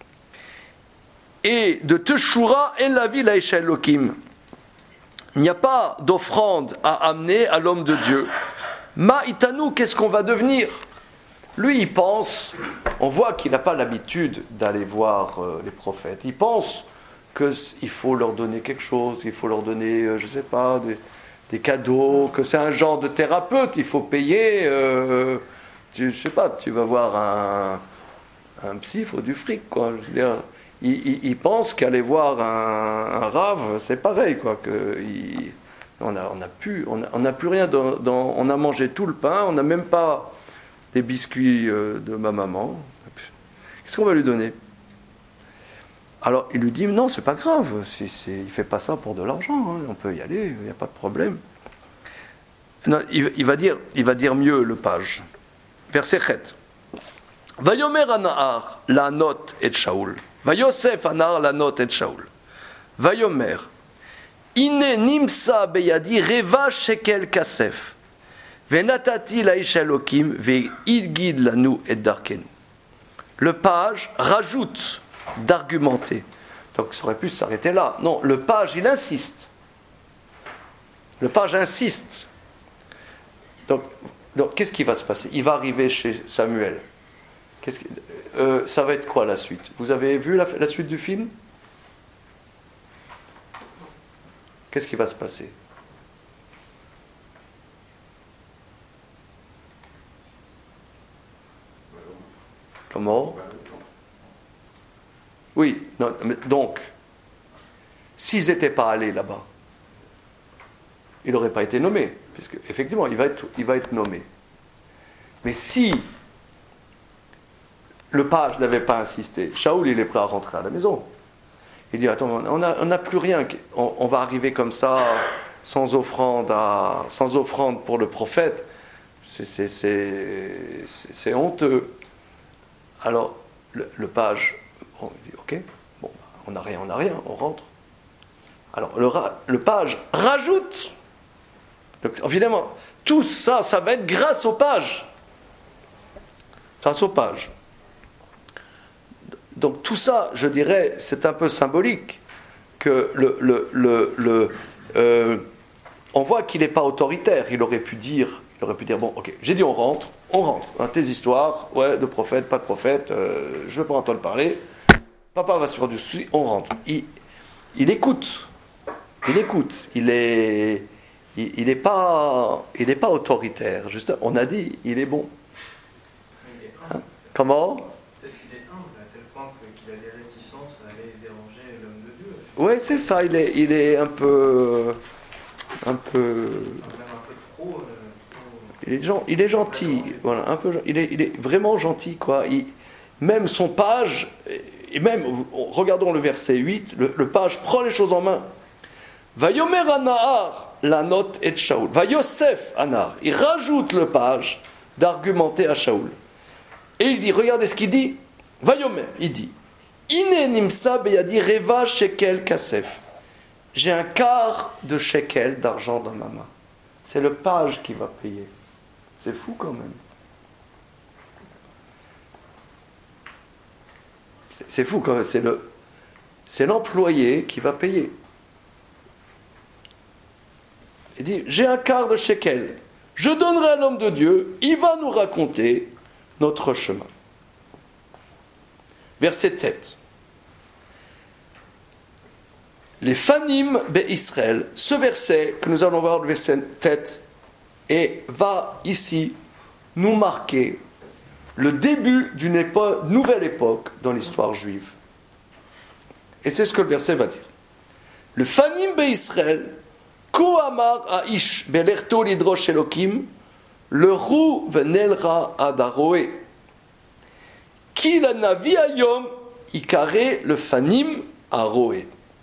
[SPEAKER 1] Et de Teshura et la ville à Elokim. Il n'y a pas d'offrande à amener à l'homme de Dieu. Ma itanu, qu'est-ce qu'on va devenir? Lui, il pense, on voit qu'il n'a pas l'habitude d'aller voir les prophètes. Il pense qu'il faut leur donner quelque chose, il faut leur donner, je ne sais pas, des cadeaux, que c'est un genre de thérapeute, il faut payer, je ne sais pas, tu vas voir un psy, il faut du fric, quoi. Je veux dire, il pense qu'aller voir un rave, c'est pareil, quoi. On n'a plus rien, on a mangé tout le pain, on n'a même pas des biscuits de ma maman. Qu'est-ce qu'on va lui donner? Alors il lui dit non, c'est pas grave, il fait pas ça pour de l'argent, hein, on peut y aller, il n'y a pas de problème. Non, il va dire mieux le page. Verset 7. Vayomer anahar la not et Shaul. Vayosef anahar la not et Shaul. Vayomer ine nimsa beyadi reva shekel kasef. Venatati laïsh elokim ve'idgid lanu et darkenu. Le page rajoute d'argumenter. Donc ça aurait pu s'arrêter là. Non, le page, il insiste. Le page insiste. Donc qu'est-ce qui va se passer? Il va arriver chez Samuel. Ça va être quoi la suite? Vous avez vu la suite du film? Qu'est-ce qui va se passer? Comment? Oui, non, donc, s'ils n'étaient pas allés là-bas, il n'aurait pas été nommé, puisque effectivement, il va être nommé. Mais si le page n'avait pas insisté, Shaul, il est prêt à rentrer à la maison. Il dit, attends, on n'a plus rien, on va arriver comme ça, sans offrande pour le prophète, c'est honteux. Alors, le page, bon, il dit, ok, bon, on n'a rien, on rentre. Alors, le page rajoute. Donc, évidemment, tout ça, ça va être grâce au page. Grâce au page. Donc, tout ça, je dirais, c'est un peu symbolique que on voit qu'il n'est pas autoritaire. Il aurait pu dire, bon, ok, j'ai dit on rentre. Hein, tes histoires, ouais, de prophète, pas de prophète, je ne veux pas entendre parler. Papa va se faire du souci, on rentre. Il écoute. Il n'est pas autoritaire. Juste, on a dit, il est bon. Hein? Comment?
[SPEAKER 3] Peut-être qu'il est humble à tel point qu'il a des réticences à aller déranger l'homme de Dieu.
[SPEAKER 1] Oui, c'est ça. Il est un peu.
[SPEAKER 3] Même un peu trop.
[SPEAKER 1] Il est gentil, voilà, un peu. Il est vraiment gentil, quoi. même son page, et même, regardons le verset 8, le page prend les choses en main. Vayomer Anahar, la note et Shaoul. Vayosef Anahar. Il rajoute le page d'argumenter à Shaoul. Et il dit, regardez ce qu'il dit. Vayomer, il dit, Ine nimsa beyadi reva shekel kasef. J'ai un quart de shekel d'argent dans ma main. C'est le page qui va payer. C'est fou quand même. C'est fou quand même. C'est l'employé qui va payer. Il dit, j'ai un quart de shekel. Je donnerai à l'homme de Dieu. Il va nous raconter notre chemin. Verset tête. Les Fanim Israël, ce verset que nous allons voir, le verset tête, et va ici nous marquer le début d'une nouvelle époque dans l'histoire juive. Et c'est ce que le verset va dire. Le Fanim Israël, Ko amar aish belerto lidrosh Elokim, le rou venelra adaroe. Ki la navi ayom ikare le Fanim aroe.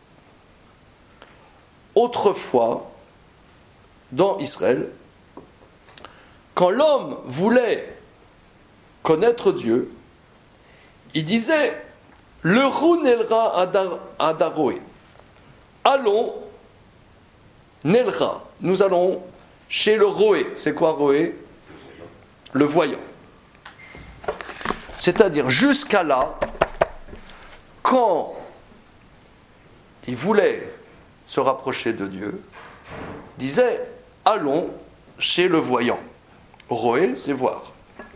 [SPEAKER 1] Autrefois, dans Israël, quand l'homme voulait connaître Dieu, il disait le rou nelra adaroe. Allons, nelra, nous allons chez le roé. C'est quoi roé? Le voyant. C'est-à-dire jusqu'à là, quand il voulait se rapprocher de Dieu, disait allons chez le voyant. Roé, c'est voir.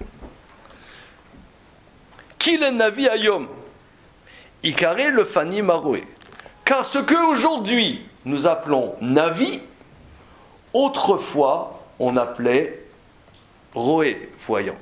[SPEAKER 1] Qu'il est navi ayom, ikare le fani maroé. Car ce que aujourd'hui nous appelons navi, autrefois on appelait roé, voyant.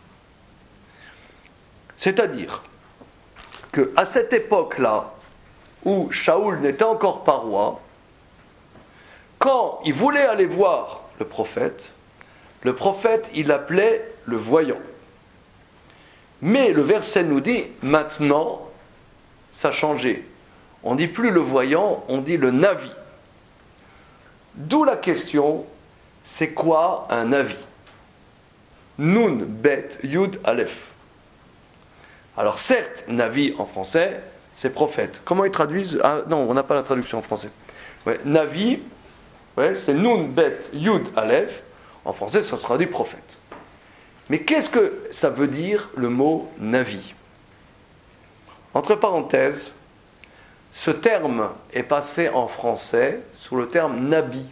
[SPEAKER 1] C'est-à-dire que à cette époque-là, où Shaoul n'était encore pas roi, quand il voulait aller voir le prophète, il l'appelait le voyant. Mais le verset nous dit, maintenant, ça a changé. On ne dit plus le voyant, on dit le navi. D'où la question, c'est quoi un navi? Nun, bet, yud, aleph. Alors certes, navi en français, c'est prophète. Comment ils traduisent? Ah non, on n'a pas la traduction en français. Ouais, navi, ouais, c'est nun, bet, yud, aleph. En français, ça se traduit prophète. Mais qu'est-ce que ça veut dire le mot navi? Entre parenthèses, ce terme est passé en français sous le terme nabi.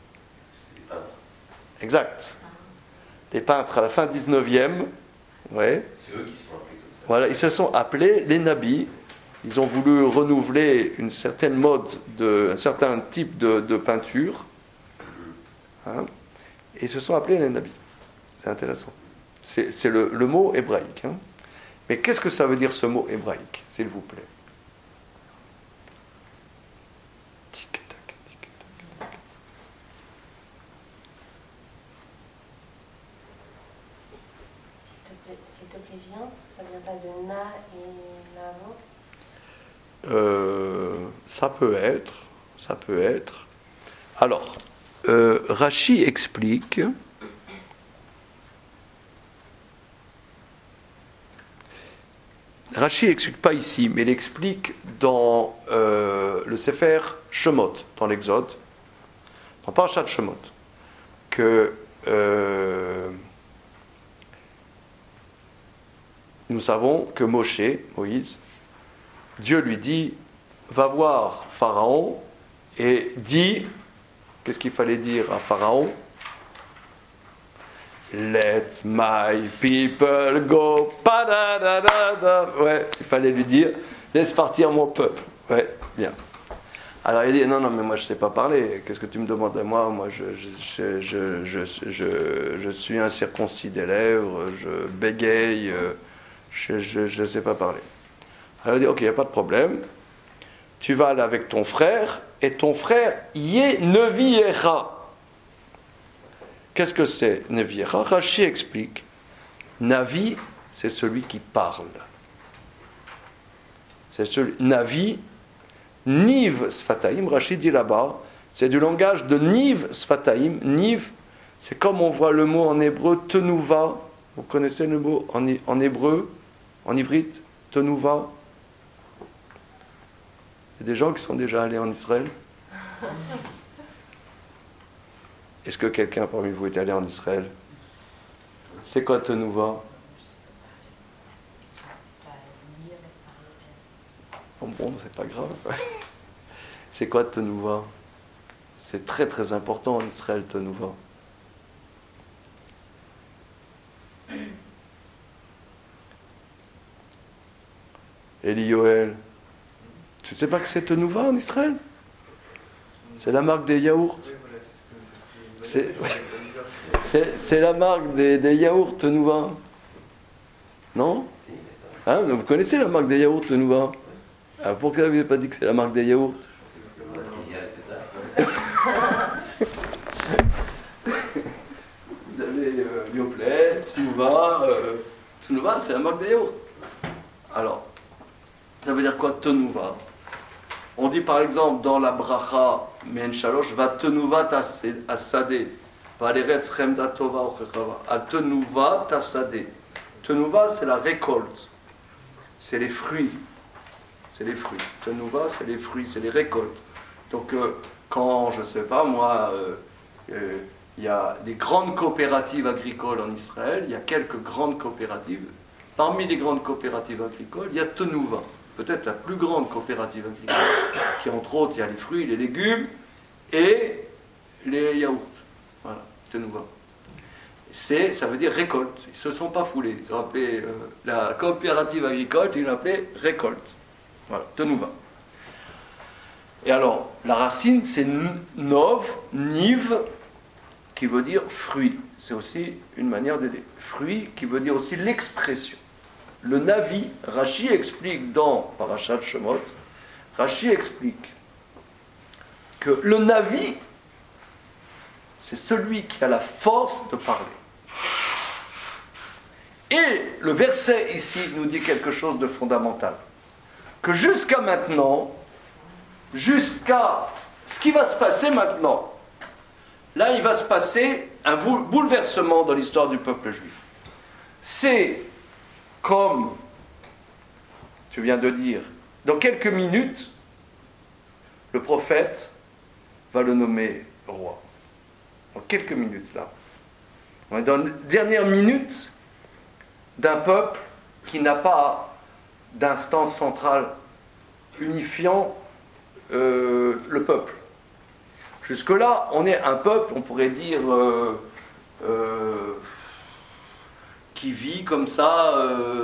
[SPEAKER 1] Exact. Les peintres à la fin 19e, ouais.
[SPEAKER 7] C'est eux qui se sont appelés comme ça.
[SPEAKER 1] Voilà, ils se sont appelés les nabis. Ils ont voulu renouveler une certaine mode, un certain type de peinture. Hein, et ils se sont appelés les nabis. C'est intéressant. C'est le mot hébraïque. Hein. Mais qu'est-ce que ça veut dire ce mot hébraïque, s'il vous plaît? Tic-tac, tic-tac.
[SPEAKER 2] S'il te plaît, viens. Ça vient pas de na et navo?
[SPEAKER 1] Ça peut être. Alors, Rashi explique. Rashi n'explique pas ici, mais il explique dans le Sefer Shemot, dans l'Exode, dans Parashat Shemot, que nous savons que Moïse, Dieu lui dit, va voir Pharaon et dis, qu'est-ce qu'il fallait dire à Pharaon? Let my people go. Ouais, il fallait lui dire, laisse partir mon peuple. Ouais, bien. Alors il dit, non, mais moi je ne sais pas parler. Qu'est-ce que tu me demandes à moi? Moi je suis incirconcis des lèvres, je bégaye, je ne sais pas parler. Alors il dit, ok, il n'y a pas de problème. Tu vas aller avec ton frère, et ton frère yé neviera. Qu'est-ce que c'est Neviera? Rashi explique. Navi, c'est celui qui parle. C'est celui Navi, Niv Sfataim, Rachid dit là-bas, c'est du langage de Niv Sfataim. Niv, c'est comme on voit le mot en hébreu Tenuva. Vous connaissez le mot en hébreu, en ivrite, Tenuva? Il y a des gens qui sont déjà allés en Israël. Est-ce que quelqu'un parmi vous est allé en Israël? C'est quoi Tenuva? Bon, c'est pas grave. C'est quoi Tenuva? C'est très très important en Israël, Tenuva. Eli Yoel, tu ne sais pas que c'est Tenuva en Israël? C'est la marque des yaourts. C'est la marque des yaourts Tenuva. Non? Hein, vous connaissez la marque des yaourts Tenuva? Alors pourquoi vous n'avez pas dit que c'est la marque des yaourts? Vous avez Yoplait, Tenuva, c'est la marque des yaourts. Alors, ça veut dire quoi Tenuva? On dit par exemple dans la bracha Men Shalosh, va Tenuva tasade, va l'eretz chemda tova ochechava, al Tenuva tasade. Tenuva, c'est la récolte, c'est les fruits. C'est les fruits. Tenuva, c'est les fruits, c'est les récoltes. Donc, quand, je ne sais pas, moi, il y a des grandes coopératives agricoles en Israël, il y a quelques grandes coopératives. Parmi les grandes coopératives agricoles, il y a Tenuva, peut-être la plus grande coopérative agricole, qui, entre autres, il y a les fruits, les légumes et les yaourts. Voilà, Tenuva. Ça veut dire récolte. Ils ne se sont pas foulés. Ils ont appelé la coopérative agricole, ils l'ont appelée récolte. Voilà, Tenuva. Et alors, la racine, c'est nov, niv, qui veut dire fruit. C'est aussi une manière d'aider. Fruit, qui veut dire aussi l'expression. Le Navi, Rashi explique dans Parashat Shemot, Rashi explique que le Navi, c'est celui qui a la force de parler. Et le verset ici nous dit quelque chose de fondamental. Que jusqu'à maintenant, jusqu'à ce qui va se passer maintenant, là il va se passer un bouleversement dans l'histoire du peuple juif. C'est comme tu viens de dire, dans quelques minutes, le prophète va le nommer roi. Dans quelques minutes là. On est dans les dernières minutes d'un peuple qui n'a pas d'instance centrale unifiant le peuple. Jusque-là, on est un peuple, on pourrait dire, qui vit comme ça,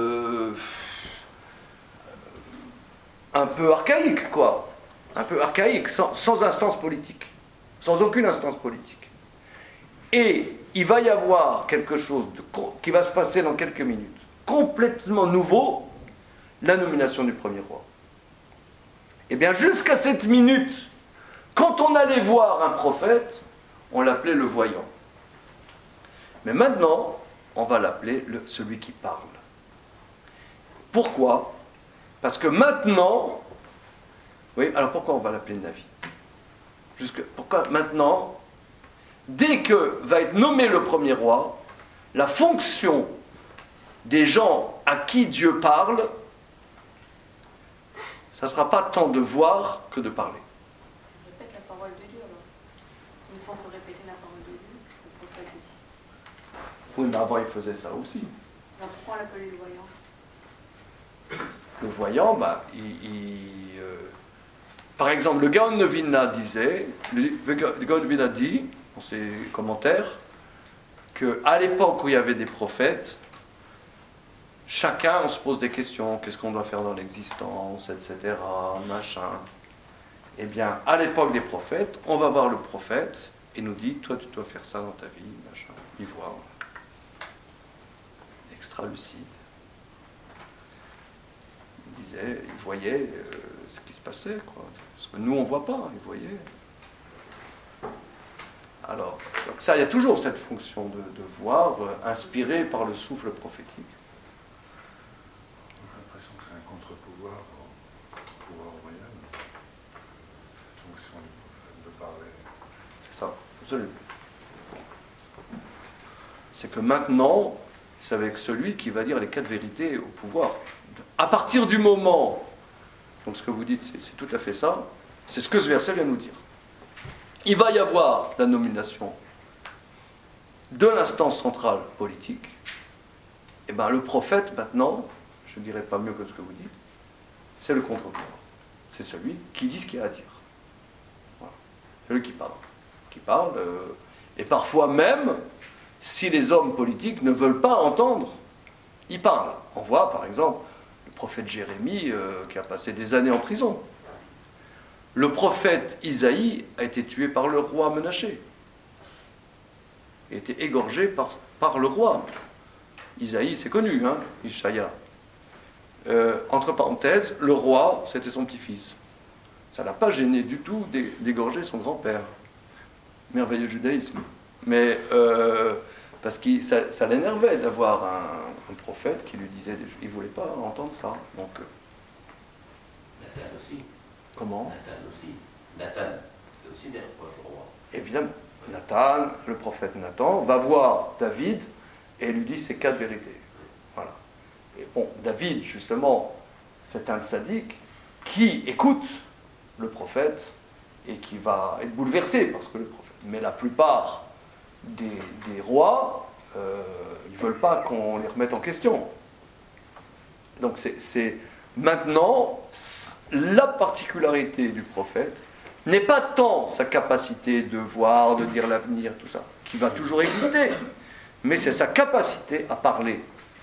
[SPEAKER 1] un peu archaïque, quoi. Un peu archaïque, sans instance politique. Sans aucune instance politique. Et il va y avoir quelque chose qui va se passer dans quelques minutes, complètement nouveau, la nomination du premier roi. Eh bien, jusqu'à cette minute, quand on allait voir un prophète, on l'appelait le voyant. Mais maintenant, on va l'appeler celui qui parle. Pourquoi? Parce que maintenant, oui, alors pourquoi on va l'appeler Navi? Pourquoi maintenant, dès que va être nommé le premier roi, la fonction des gens à qui Dieu parle, ça ne sera pas tant de voir que de parler.
[SPEAKER 6] Répète la parole de Dieu alors. Une fois qu'on répétait la parole de Dieu, le prophète dit.
[SPEAKER 1] Oui, mais avant il faisait ça aussi.
[SPEAKER 6] Alors pourquoi on l'appelait le voyant?
[SPEAKER 1] Le voyant, par exemple, le Gaon de Vilna disait, le Gaon de Vilna dit, dans ses commentaires, qu'à l'époque où il y avait des prophètes, chacun, on se pose des questions, qu'est-ce qu'on doit faire dans l'existence, etc., machin. Eh bien, à l'époque des prophètes, on va voir le prophète et nous dit, toi, tu dois faire ça dans ta vie, machin. Il voit, extra lucide. Il disait, il voyait ce qui se passait, quoi. Parce que nous, on ne voit pas, il voyait. Alors, donc ça, il y a toujours cette fonction de voir, inspiré par le souffle prophétique.
[SPEAKER 4] J'ai l'impression que c'est un contre-pouvoir.
[SPEAKER 1] Absolument. C'est que maintenant, c'est avec celui qui va dire les 4 vérités au pouvoir. À partir du moment, donc ce que vous dites, c'est tout à fait ça, c'est ce que ce verset vient nous dire. Il va y avoir la nomination de l'instance centrale politique. Et bien le prophète, maintenant, je ne dirais pas mieux que ce que vous dites, c'est le contre-pouvoir. C'est celui qui dit ce qu'il y a à dire. Voilà. C'est lui qui parle. Et parfois même, si les hommes politiques ne veulent pas entendre, ils parlent. On voit, par exemple, le prophète Jérémie qui a passé des années en prison. Le prophète Isaïe a été tué par le roi Menaché. Il a été égorgé par le roi. Isaïe, c'est connu, hein, Ishaïa. Entre parenthèses, le roi, c'était son petit-fils. Ça ne l'a pas gêné du tout d'égorger son grand-père. Merveilleux judaïsme. Mais parce que ça l'énervait d'avoir un prophète qui lui disait, il ne voulait pas entendre ça. Donc,
[SPEAKER 7] Nathan aussi.
[SPEAKER 1] Comment ?
[SPEAKER 7] Nathan c'est aussi des reproches au roi.
[SPEAKER 1] Évidemment. Nathan, le prophète Nathan, va voir David et lui dit ces 4 vérités. Voilà. Et bon, David, justement, c'est un sadique qui écoute le prophète et qui va être bouleversé parce que le prophète. Mais la plupart des rois, ils ne veulent pas qu'on les remette en question. Donc c'est maintenant la particularité du prophète n'est pas tant sa capacité de voir, de dire l'avenir, tout ça, qui va toujours exister, mais c'est sa capacité à parler,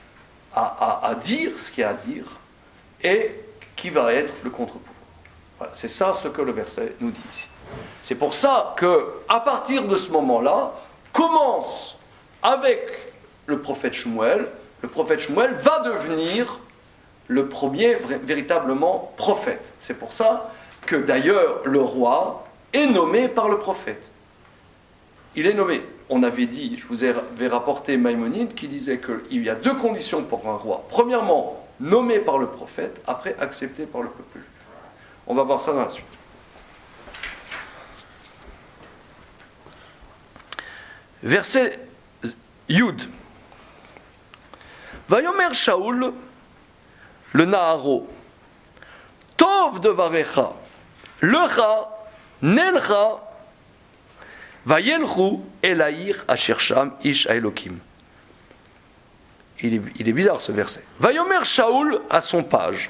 [SPEAKER 1] à dire ce qu'il y a à dire, et qui va être le contre-pouvoir. Voilà, c'est ça ce que le verset nous dit ici. C'est pour ça qu'à partir de ce moment-là, commence avec le prophète Shmuel va devenir le premier véritablement prophète. C'est pour ça que d'ailleurs le roi est nommé par le prophète. Il est nommé. On avait dit, je vous avais rapporté Maïmonide qui disait qu'il y a 2 conditions pour un roi. Premièrement, nommé par le prophète, après accepté par le peuple juif. On va voir ça dans la suite. Verset Yud. Vayomer Shaoul, le Naharo, Tov devarecha, lecha, nelcha, vayelchu, elaïr, ashersham, ish aelokim. Il est bizarre ce verset. Vayomer Shaoul à son page.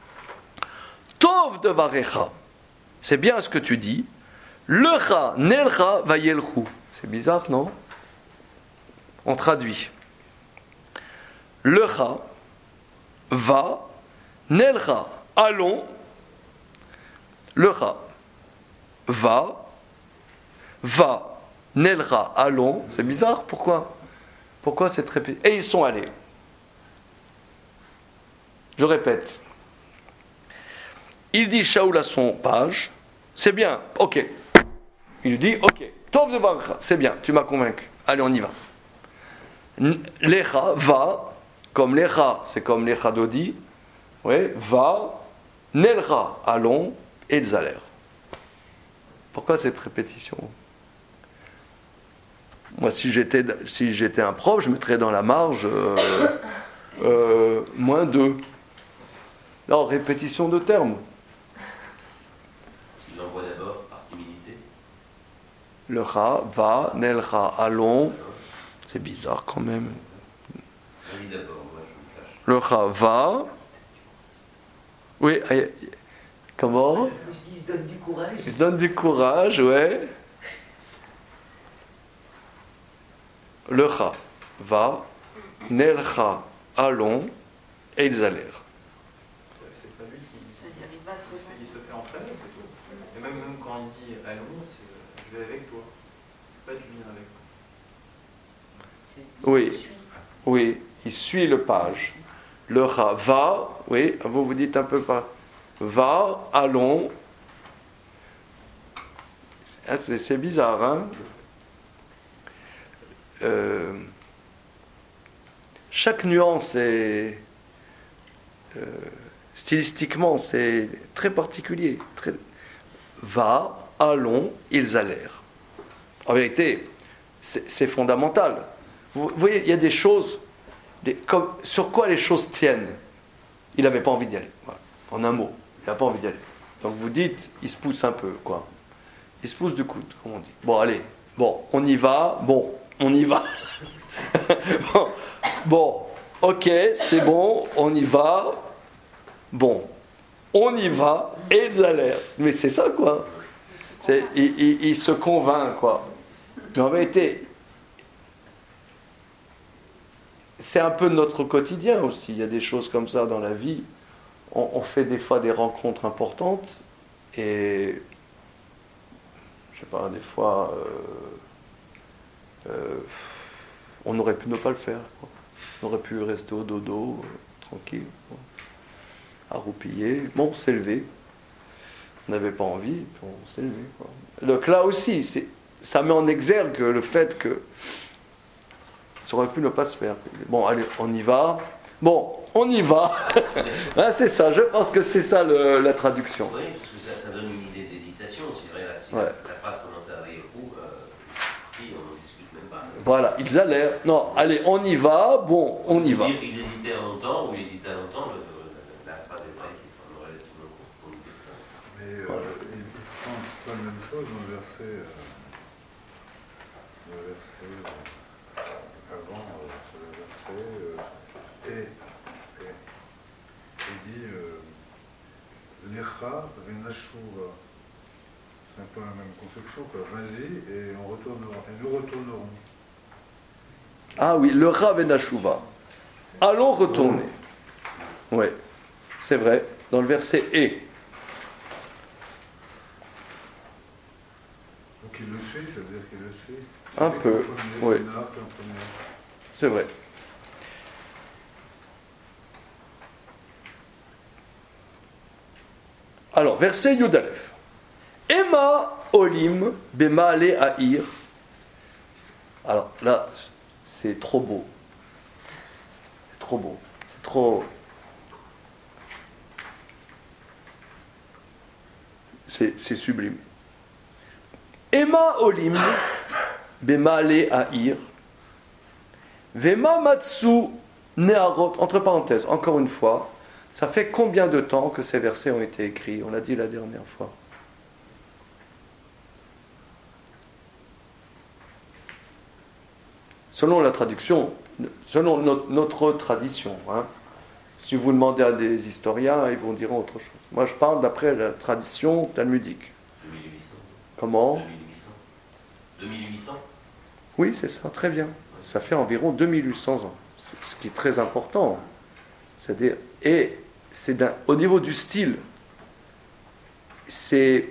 [SPEAKER 1] Tov devarecha, c'est bien ce que tu dis. Lecha, nelcha, vayelchu. C'est bizarre, non ? On traduit. Lecha, va, nelcha, allons. Lecha, va, nelcha, allons. C'est bizarre, pourquoi ? Pourquoi cette répétition ? Et ils sont allés. Je répète. Il dit Shaoul à son page, c'est bien, ok. Il lui dit, ok, Tov de Barakha, c'est bien, tu m'as convaincu. Allez, on y va. Lecha, va, comme Lecha, c'est comme Lecha Dodi, oui, va, Nelcha, allons, et ils allèrent. Pourquoi cette répétition ? Moi, si j'étais un prof, je mettrais dans la marge -2. Non, répétition de termes.
[SPEAKER 7] Il l'envoie d'abord par timidité.
[SPEAKER 1] Lecha, va, Nelcha, allons. C'est bizarre quand même.
[SPEAKER 7] Vas-y d'abord, moi je me cache.
[SPEAKER 1] Lecha, va. Oui, comment ?
[SPEAKER 9] Je dis, il se donne du courage.
[SPEAKER 1] Il se donne du courage, ouais. Lecha, va, Nelcha, allons, et ils allèrent.
[SPEAKER 3] C'est pas lui qui il se fait entraîner, c'est tout. Et même quand il dit allons, c'est je vais avec toi. C'est pas je viens avec toi.
[SPEAKER 1] Oui, il suit le page. Lecha, va, oui, vous dites un peu pas. Va, allons. C'est bizarre, hein ? Chaque nuance est stylistiquement c'est très particulier. Va, allons, ils allèrent. En vérité, c'est fondamental. Vous voyez, il y a des choses, sur quoi les choses tiennent. Il n'avait pas envie d'y aller. Voilà. En un mot, il n'a pas envie d'y aller. Donc vous dites, il se pousse un peu, quoi. Il se pousse du coude, comme on dit. Bon, allez, bon, on y va, bon, on y va. Bon, ok, c'est bon, on y va. Bon, on y va, et ils allèrent. Mais c'est ça, quoi. Il se convainc, quoi. Mais en vérité, c'est un peu notre quotidien aussi. Il y a des choses comme ça dans la vie. On fait des fois des rencontres importantes et, je sais pas, des fois, on aurait pu ne pas le faire, quoi. On aurait pu rester au dodo, tranquille, quoi, à roupiller. Bon, on s'est levé. On n'avait pas envie, puis on s'est levé, quoi. Donc là aussi, ça met en exergue le fait que ça aurait pu ne pas se faire. Bon, allez, on y va. Bon, on y va. Hein, c'est ça, je pense que c'est ça la traduction.
[SPEAKER 7] Oui, parce que ça donne une idée d'hésitation. C'est vrai, là, si la phrase commence à arriver au bout, on n'en discute même pas.
[SPEAKER 1] Voilà, ils allèrent. Non, allez, on y va. Bon, on y va.
[SPEAKER 7] Ils hésitaient longtemps, ou ils hésitaient longtemps, la phrase est vraie, on aurait laissé le coup.
[SPEAKER 4] Mais voilà. Il prend pas la même chose dans le verset avant, sur le verset il dit Lecha venashuva. C'est un peu la même conception, quoi. Vas-y et on retournera, et nous retournerons.
[SPEAKER 1] Ah oui, le Ravenashuva. Allons retourner. Oui, c'est vrai, dans le verset et.
[SPEAKER 4] Donc il le suit, ça veut dire qu'il le suit.
[SPEAKER 1] Un peu, oui. C'est vrai. Alors, verset Yudalef. Emma olim bemaale haïr. Alors là, c'est trop beau. C'est trop beau. C'est trop. C'est sublime. Emma olim bemaale haïr. Vema matsu neharot. Entre parenthèses, encore une fois, ça fait combien de temps que ces versets ont été écrits? On l'a dit la dernière fois. Selon la traduction, selon notre tradition, hein. Si vous demandez à des historiens, ils vous diront autre chose. Moi, je parle d'après la tradition talmudique.
[SPEAKER 7] 2800.
[SPEAKER 1] Comment?
[SPEAKER 7] 2800.
[SPEAKER 1] Oui, c'est ça, très bien. Ça fait environ 2800 ans. Ce qui est très important. C'est-à-dire, et c'est au niveau du style, c'est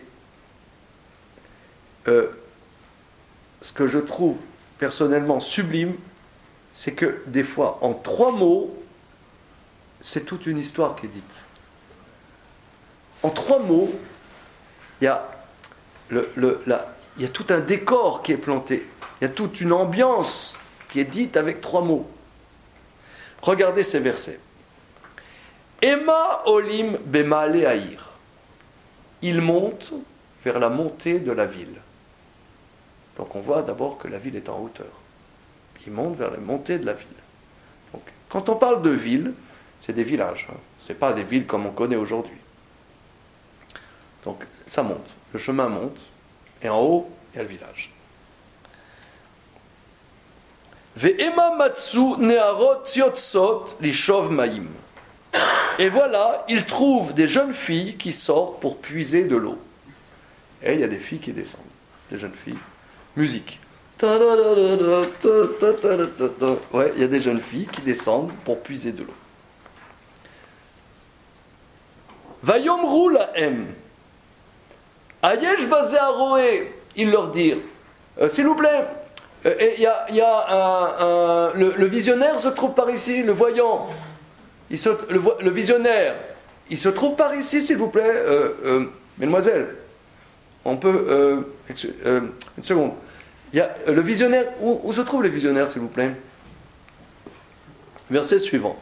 [SPEAKER 1] ce que je trouve personnellement sublime, c'est que des fois, en 3 mots, c'est toute une histoire qui est dite. En 3 mots, il y a il y a tout un décor qui est planté. Il y a toute une ambiance qui est dite avec 3 mots. Regardez ces versets. Emma olim bemaale haïr. Il monte vers la montée de la ville. Donc on voit d'abord que la ville est en hauteur. Il monte vers la montée de la ville. Donc, quand on parle de ville, c'est des villages. Hein. Ce n'est pas des villes comme on connaît aujourd'hui. Donc ça monte. Le chemin monte. Et en haut, il y a le village. Ve'ema matsu neharot yotzot lishov maim. Et voilà, il trouve des jeunes filles qui sortent pour puiser de l'eau. Et il y a des filles qui descendent. Des jeunes filles. Musique. Ouais, il y a des jeunes filles qui descendent pour puiser de l'eau. Vayomru lahem. Ayesh bazé aroé. Ils leur dirent, s'il vous plaît, il y a le visionnaire se trouve par ici, le voyant. Le visionnaire, il se trouve par ici, s'il vous plaît. Mesdemoiselles, on peut... une seconde. Il y a le visionnaire. Où se trouve le visionnaire, s'il vous plaît? Verset suivant.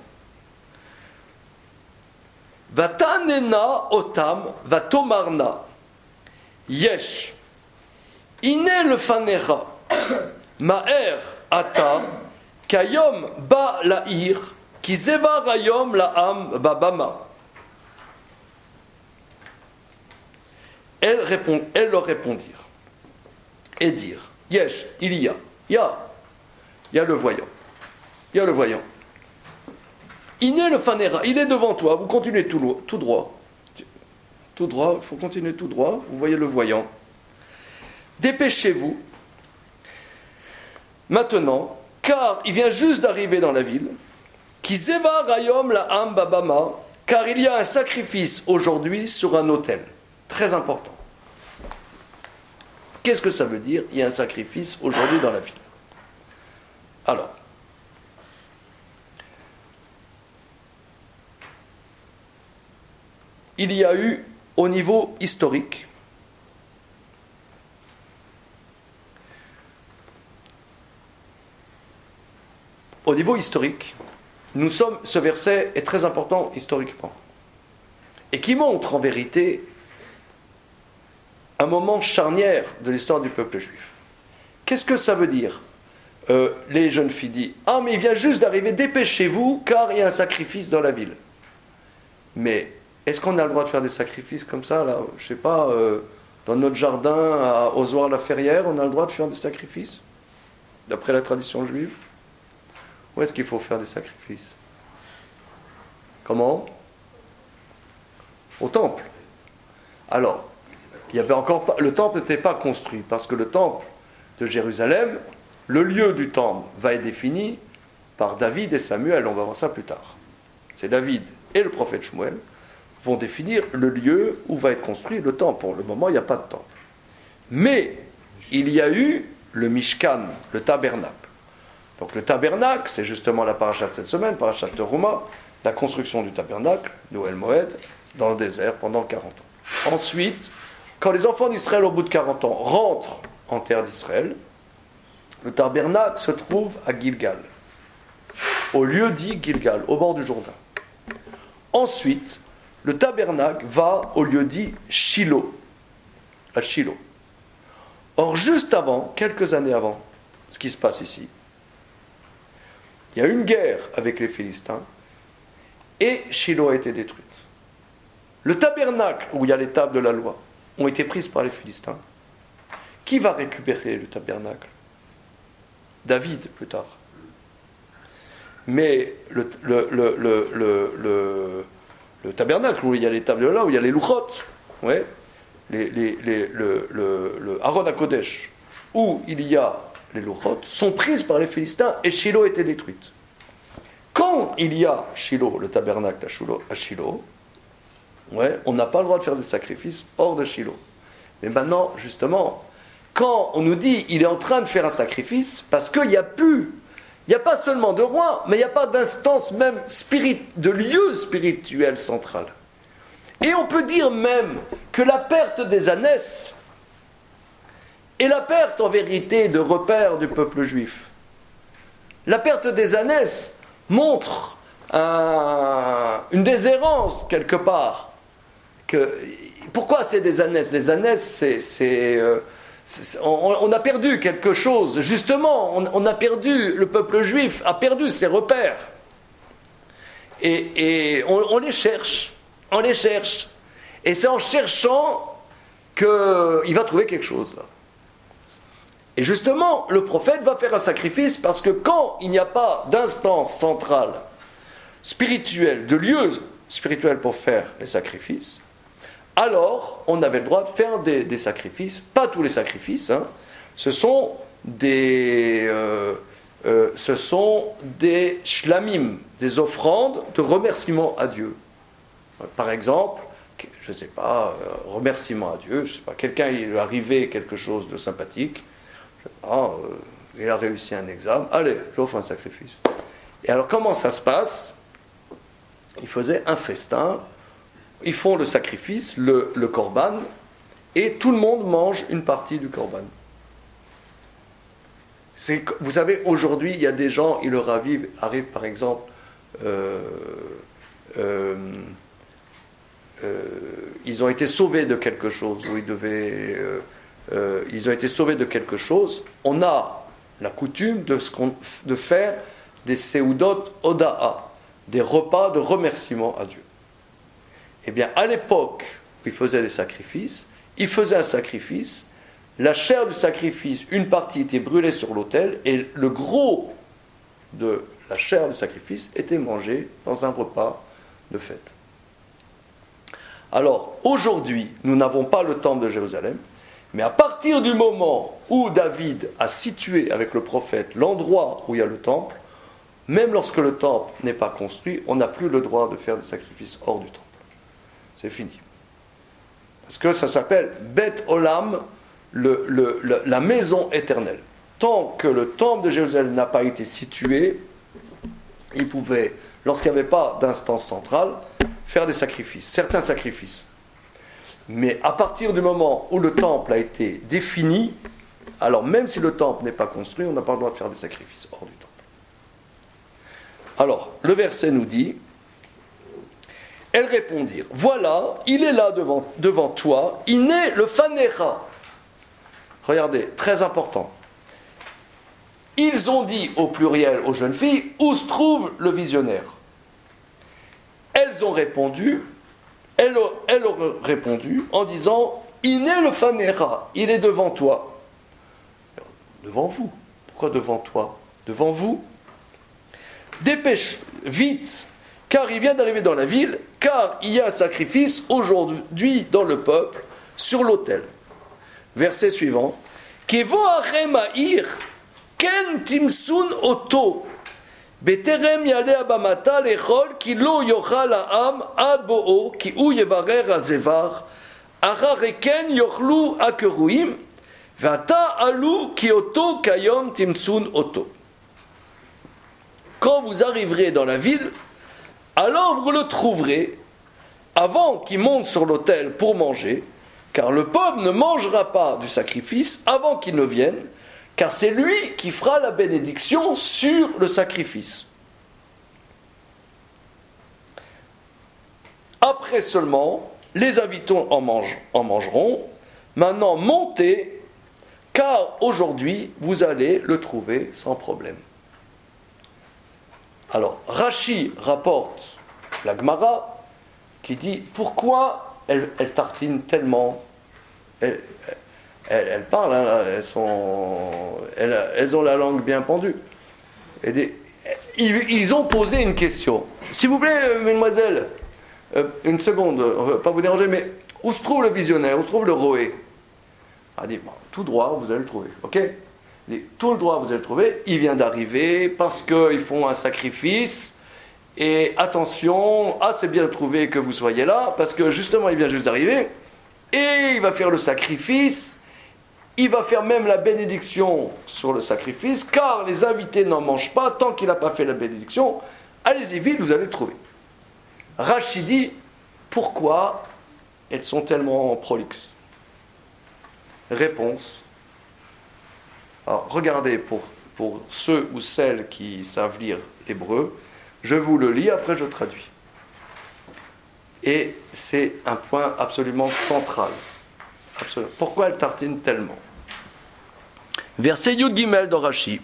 [SPEAKER 1] Vatanena otam vatomarna. Yesh. Iné le fanecha, ma'er ata, kayom ba la'ir, ki zeva rayom la'am babama. Elles leur répondirent et dirent, Yesh, il y a le voyant. Il y a le voyant. Iné le fanera, il est devant toi, vous continuez tout droit. Tout droit, il faut continuer tout droit, vous voyez le voyant. Dépêchez-vous. Maintenant, car il vient juste d'arriver dans la ville, qui zeva rayom la am babama, car il y a un sacrifice aujourd'hui sur un autel. Très important. Qu'est-ce que ça veut dire? Il y a un sacrifice aujourd'hui dans la ville. Alors, il y a eu au niveau historique ce verset est très important historiquement et qui montre en vérité un moment charnière de l'histoire du peuple juif. Qu'est-ce que ça veut dire? Les jeunes filles disent « Ah, mais il vient juste d'arriver, dépêchez-vous, car il y a un sacrifice dans la ville. » Mais est-ce qu'on a le droit de faire des sacrifices comme ça, là? Je sais pas, dans notre jardin, à Ozoir-la-Ferrière, on a le droit de faire des sacrifices? D'après la tradition juive? Où est-ce qu'il faut faire des sacrifices? Comment? Au temple. Alors, il y avait encore pas, le temple n'était pas construit, parce que le temple de Jérusalem, le lieu du temple va être défini par David et Samuel, on va voir ça plus tard. C'est David et le prophète Shmuel vont définir le lieu où va être construit le temple. Pour le moment, il n'y a pas de temple. Mais il y a eu le Mishkan, le tabernacle. Donc le tabernacle, c'est justement la paracha de cette semaine, paracha de Teruma, la construction du tabernacle, Noël Moed, dans le désert pendant 40 ans. Ensuite, quand les enfants d'Israël, au bout de 40 ans, rentrent en terre d'Israël, le tabernacle se trouve à Gilgal, au lieu dit Gilgal, au bord du Jourdain. Ensuite, le tabernacle va au lieu dit Shiloh, à Shiloh. Or, juste avant, quelques années avant, ce qui se passe ici, il y a une guerre avec les Philistins et Shiloh a été détruite. Le tabernacle, où il y a les tables de la loi, ont été prises par les Philistins. Qui va récupérer le tabernacle? David, plus tard. Mais le tabernacle, où il y a les tables de la loi, où il y a les louchot, ouais, le Aaron HaKodesh, où il y a les louchot, sont prises par les Philistins et Shiloh a été détruite. Quand il y a Shiloh, le tabernacle à Shiloh, ouais, on n'a pas le droit de faire des sacrifices hors de Shiloh. Mais maintenant, justement, quand on nous dit il est en train de faire un sacrifice, parce qu'il n'y a plus, il n'y a pas seulement de roi, mais il n'y a pas d'instance même de lieu spirituel central. Et on peut dire même que la perte des ânesses est la perte en vérité de repères du peuple juif. La perte des ânesses montre une déshérence quelque part. Pourquoi c'est des ânesses? Les ânesses, on a perdu quelque chose. Justement, on a perdu, le peuple juif a perdu ses repères. Et on les cherche. On les cherche. Et c'est en cherchant qu'il va trouver quelque chose là. Et justement, le prophète va faire un sacrifice parce que quand il n'y a pas d'instance centrale spirituelle, de lieu spirituel pour faire les sacrifices, alors on avait le droit de faire des sacrifices, pas tous les sacrifices, hein. Ce sont des shlamim, des offrandes de remerciement à Dieu. Par exemple, je ne sais pas, remerciement à Dieu, je ne sais pas, quelqu'un il lui est arrivé quelque chose de sympathique, je sais pas, il a réussi un examen, allez, j'offre un sacrifice. Et alors comment ça se passe? Ils faisaient un festin, ils font le sacrifice, le korban, et tout le monde mange une partie du korban. Vous savez, aujourd'hui, il y a des gens, il leur arrive par exemple, ils ont été sauvés de quelque chose, où ils devaient ils ont été sauvés de quelque chose, on a la coutume de faire des seudot oda'a, des repas de remerciement à Dieu. Eh bien, à l'époque où ils faisaient des sacrifices, ils faisaient un sacrifice, la chair du sacrifice, une partie était brûlée sur l'autel, et le gros de la chair du sacrifice était mangé dans un repas de fête. Alors, aujourd'hui, nous n'avons pas le temple de Jérusalem, mais à partir du moment où David a situé avec le prophète l'endroit où il y a le temple, même lorsque le temple n'est pas construit, on n'a plus le droit de faire des sacrifices hors du temple. C'est fini. Parce que ça s'appelle Bet Olam, la maison éternelle. Tant que le temple de Jérusalem n'a pas été situé, il pouvait, lorsqu'il n'y avait pas d'instance centrale, faire des sacrifices, certains sacrifices. Mais à partir du moment où le temple a été défini, alors même si le temple n'est pas construit, on n'a pas le droit de faire des sacrifices hors du temple. Alors, le verset nous dit, elles répondirent, voilà, il est là devant toi, il est le Phanéra. Regardez, très important. Ils ont dit au pluriel aux jeunes filles, où se trouve le visionnaire? Elles ont répondu en disant, il est le Phanéra, il est devant toi. Devant vous. Pourquoi devant toi? Devant vous. Dépêche, vite, car il vient d'arriver dans la ville, car il y a un sacrifice aujourd'hui dans le peuple, sur l'autel. Verset suivant. Kevo achem ha'ir, ken timsun oto, beterem yale abamata lechol, ki lo yochal ha'am ad bo'o, ki u yevarer hazevar, achar ken yochlu akeruim, ve'ata alu ki oto kayom timsun oto. Quand vous arriverez dans la ville, alors vous le trouverez avant qu'il monte sur l'autel pour manger, car le peuple ne mangera pas du sacrifice avant qu'il ne vienne, car c'est lui qui fera la bénédiction sur le sacrifice. Après seulement, les habitants en mangeront. Maintenant, montez, car aujourd'hui, vous allez le trouver sans problème. Alors, Rashi rapporte la Gemara qui dit pourquoi elle tartine tellement. Elles parlent, hein, elles ont la langue bien pendue. Ils ont posé une question. S'il vous plaît, mesdemoiselles, une seconde, on ne va pas vous déranger, mais où se trouve le visionnaire? Où se trouve le roé? Elle dit, tout droit, vous allez le trouver, ok? Tout le droit, vous allez le trouver, il vient d'arriver parce qu'ils font un sacrifice. Et attention, c'est bien trouvé que vous soyez là, parce que justement, il vient juste d'arriver. Et il va faire le sacrifice. Il va faire même la bénédiction sur le sacrifice, car les invités n'en mangent pas tant qu'il n'a pas fait la bénédiction. Allez-y vite, vous allez le trouver. Rashi dit, pourquoi elles sont tellement prolixes? Réponse. Alors, regardez, pour ceux ou celles qui savent lire l'hébreu, je vous le lis, après je traduis. Et c'est un point absolument central. Absolument. Pourquoi elle tartine tellement? Verset Yud Gimel de Rashi.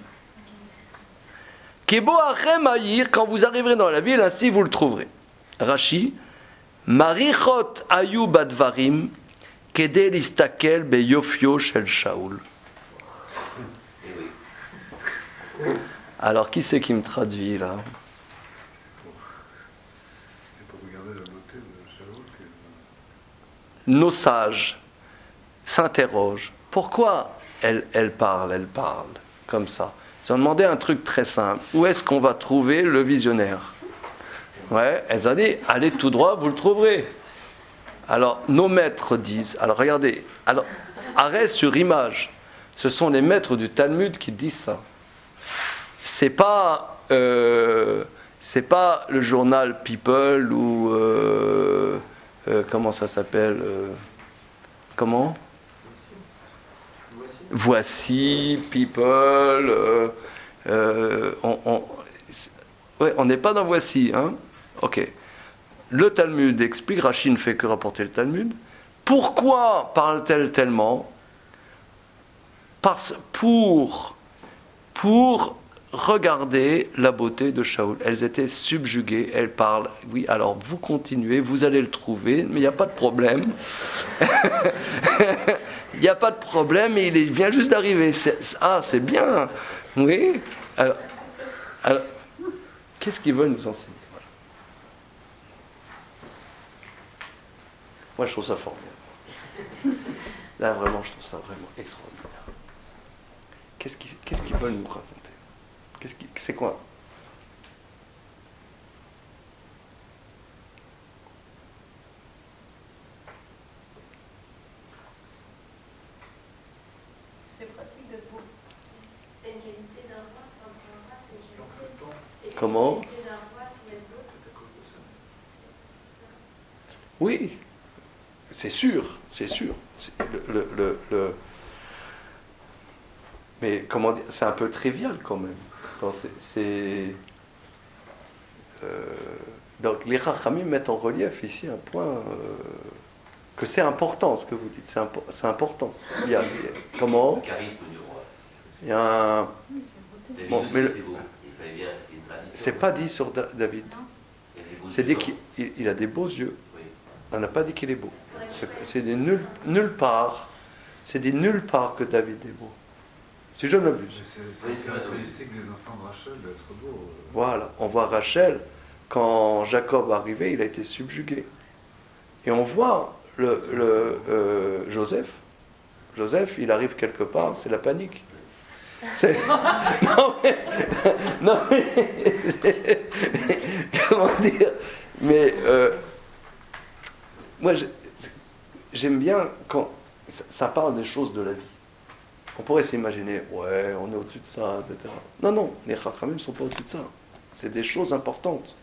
[SPEAKER 1] Kebo achem ha'ir, quand vous arriverez dans la ville, ainsi vous le trouverez. Rashi. Marichot ayu badvarim, kede listakel beyofio shel Shaul. Alors, qui c'est qui me traduit là? Nos sages s'interrogent. Pourquoi elle parle comme ça? Ils ont demandé un truc très simple. Où est-ce qu'on va trouver le visionnaire? Ouais, elles ont dit, allez tout droit, vous le trouverez. Alors, nos maîtres disent, alors regardez, alors, arrêt sur image. Ce sont les maîtres du Talmud qui disent ça. C'est pas le journal People ou comment ça s'appelle comment Voici People. On n'est pas dans Voici, hein. Ok. Le Talmud explique. Rashi ne fait que rapporter le Talmud. Pourquoi parle-t-elle tellement? pour regarder la beauté de Shaoul. Elles étaient subjuguées, elles parlent, oui, alors vous continuez, vous allez le trouver, mais il n'y a pas de problème. Il n'y a pas de problème, il vient juste d'arriver. C'est bien. Oui. Alors qu'est-ce qu'ils veulent nous enseigner? Voilà. Moi, je trouve ça formidable. Là, vraiment, je trouve ça vraiment extraordinaire. Qu'est-ce qu'ils veulent nous raconter? C'est quoi?
[SPEAKER 6] C'est pratique d'être beau.
[SPEAKER 5] C'est une qualité d'un roi, c'est une qualité.
[SPEAKER 1] Comment?
[SPEAKER 5] C'est une qualité d'un roi qui est beau.
[SPEAKER 1] Oui, c'est sûr. Mais comment dire, c'est un peu trivial quand même. Donc les Rachamim mettent en relief ici un point que c'est important ce que vous dites. C'est important. Comment?
[SPEAKER 7] Le charisme du roi.
[SPEAKER 1] Il y a un.
[SPEAKER 7] Bon, mais il fallait bien, c'était une tradition.
[SPEAKER 1] C'est pas dit sur David. C'est dit qu'il a des beaux yeux.
[SPEAKER 7] Oui.
[SPEAKER 1] On n'a pas dit qu'il est beau. C'est des nulle part. C'est dit nulle part que David est beau. Si je ne m'abuse.
[SPEAKER 4] C'est caractéristique des enfants de Rachel d'être beau.
[SPEAKER 1] Voilà, on voit Rachel, quand Jacob est arrivé, il a été subjugué. Et on voit Joseph. Joseph, il arrive quelque part, c'est la panique. Non mais comment dire? Mais moi, j'aime bien quand ça parle des choses de la vie. On pourrait s'imaginer, ouais, on est au-dessus de ça, etc. Non, les Chachamim ne sont pas au-dessus de ça. C'est des choses importantes.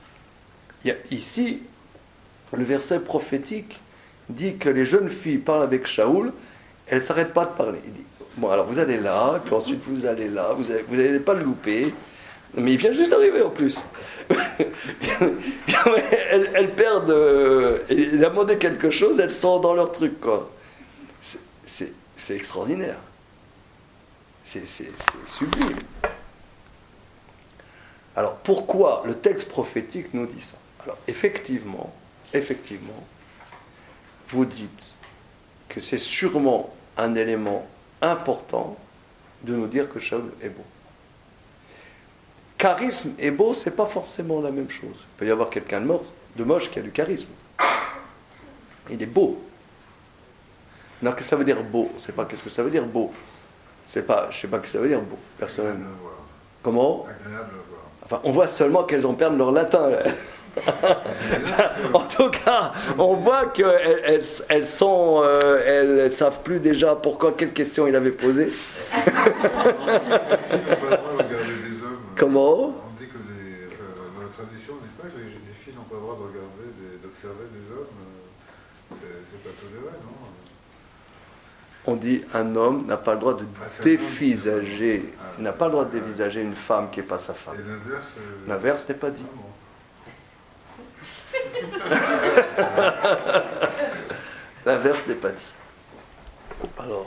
[SPEAKER 1] Ici, le verset prophétique dit que les jeunes filles parlent avec Shaoul, elles ne s'arrêtent pas de parler. Il dit, bon, alors vous allez là, et puis ensuite vous allez là, vous n'allez pas le louper. Mais il vient juste d'arriver en plus. Elles perdent, il a demandé quelque chose, elles sont dans leur truc, quoi. C'est extraordinaire. C'est sublime. Alors pourquoi le texte prophétique nous dit ça? Alors effectivement, vous dites que c'est sûrement un élément important de nous dire que Shaoul est beau. Charisme et beau, c'est pas forcément la même chose. Il peut y avoir quelqu'un de moche qui a du charisme. Il est beau. Non, qu'est-ce que ça veut dire beau? C'est pas qu'est-ce que ça veut dire beau. Je sais pas ce que ça veut dire beau, personnellement. Comment?
[SPEAKER 4] Agréable à voir.
[SPEAKER 1] Enfin, on voit seulement qu'elles en perdent leur latin. Là. En tout cas, on voit qu'elles savent plus déjà pourquoi, quelle question il avait posée.
[SPEAKER 4] On n'a pas le droit de regarder des hommes.
[SPEAKER 1] Comment?
[SPEAKER 4] On dit que dans la tradition, on dit pas que les filles n'ont pas le droit de regarder, d'observer des hommes. C'est pas toléré, non?
[SPEAKER 1] On dit un homme n'a pas le droit de dévisager, il n'a pas le droit de dévisager une femme qui n'est pas sa femme.
[SPEAKER 4] Et l'inverse?
[SPEAKER 1] L'inverse n'est pas dit. L'inverse n'est pas dit. Alors,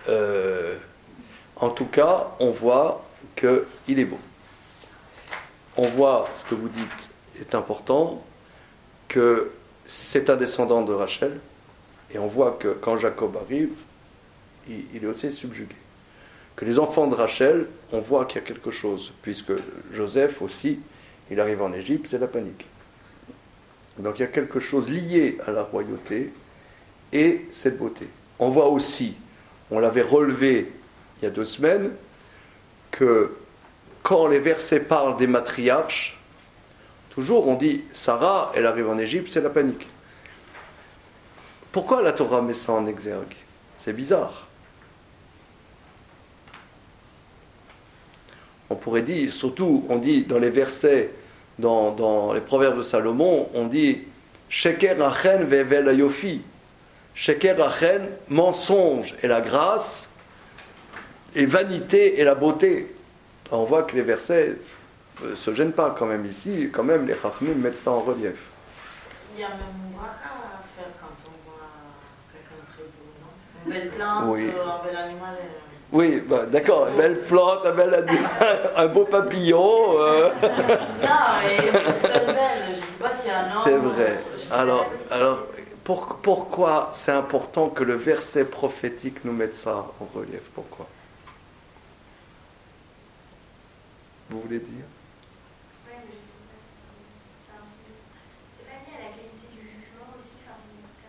[SPEAKER 1] en tout cas, on voit qu'il est beau. On voit, ce que vous dites est important, que c'est un descendant de Rachel, et on voit que quand Jacob arrive, il est aussi subjugué. Que les enfants de Rachel, on voit qu'il y a quelque chose, puisque Joseph aussi, il arrive en Égypte, c'est la panique. Donc il y a quelque chose lié à la royauté et cette beauté. On voit aussi, on l'avait relevé il y a 2 semaines, que quand les versets parlent des matriarches, toujours on dit Sarah, elle arrive en Égypte, c'est la panique. Pourquoi la Torah met ça en exergue? C'est bizarre. On pourrait dire, surtout, on dit dans les versets, dans les proverbes de Salomon, on dit Sheker achen vevel ayofi. Sheker achen, mensonge et la grâce, et vanité et la beauté. On voit que les versets ne se gênent pas quand même ici, quand même les Chachamim mettent ça en relief.
[SPEAKER 8] Il y a même une bracha à faire quand on voit quelqu'un de très beau, non? Une belle plante,
[SPEAKER 1] oui.
[SPEAKER 8] Un bel animal.
[SPEAKER 1] Oui, bah, d'accord, une belle flotte, un beau papillon.
[SPEAKER 8] Non, mais une seule belle, je ne sais pas s'il y a un homme.
[SPEAKER 1] C'est vrai. Alors pourquoi c'est important que le verset prophétique nous mette ça en relief? Pourquoi? Vous voulez dire?
[SPEAKER 5] Oui, mais je sais pas. C'est pas lié à la qualité du jugement aussi, enfin,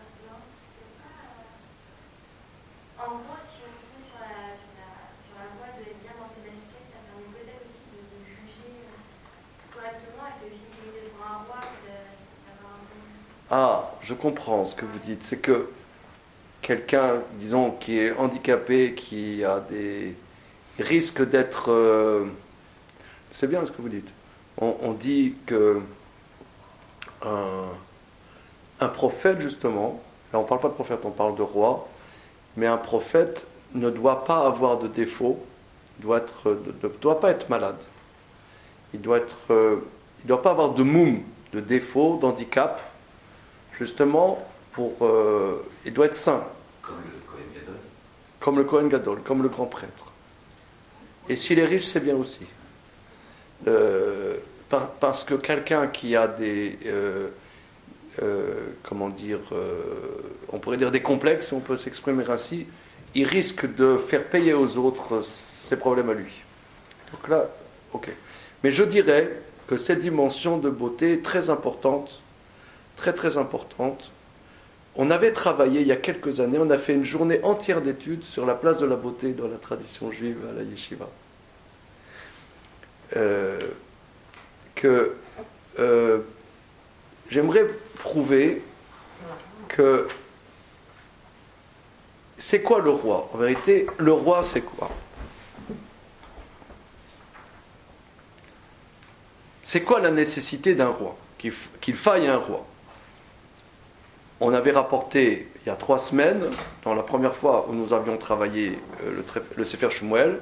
[SPEAKER 5] en gros, si on tombe sur la voie de être bien dans ses baskets, ça permet peut-être aussi de juger correctement, et c'est aussi une qualité pour un roi d'avoir un bon...
[SPEAKER 1] Ah, je comprends ce que vous dites. C'est que quelqu'un, disons, qui est handicapé, qui a des risques d'être... c'est bien ce que vous dites. On dit que un prophète, justement, là on ne parle pas de prophète, on parle de roi, mais un prophète ne doit pas avoir de défaut, ne doit pas être malade. Il doit pas avoir de moum, de défaut, d'handicap, justement, il doit être saint.
[SPEAKER 7] Comme le Kohen Gadol.
[SPEAKER 1] Comme le Kohen Gadol, comme le grand prêtre. Et s'il est riche, c'est bien aussi. Parce que quelqu'un qui a des... on pourrait dire des complexes, si on peut s'exprimer ainsi, il risque de faire payer aux autres ses problèmes à lui. Donc là, ok. Mais je dirais que cette dimension de beauté est très importante, très très importante. On avait travaillé il y a quelques années, on a fait une journée entière d'études sur la place de la beauté dans la tradition juive à la yeshiva. J'aimerais prouver que c'est quoi le roi? En vérité, le roi c'est quoi? C'est quoi la nécessité d'un roi? Qu'il faille un roi? On avait rapporté il y a 3 semaines, dans la première fois où nous avions travaillé le Sefer Shmuel,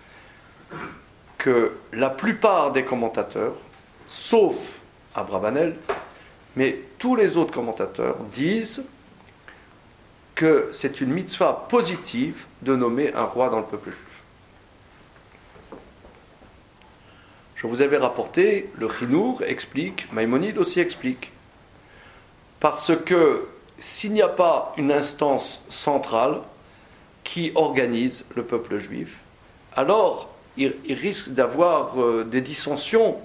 [SPEAKER 1] que la plupart des commentateurs, sauf Abravanel, mais tous les autres commentateurs disent que c'est une mitzvah positive de nommer un roi dans le peuple juif. Je vous avais rapporté, le Chinour explique, Maïmonide aussi explique, parce que s'il n'y a pas une instance centrale qui organise le peuple juif, alors il risque d'avoir des dissensions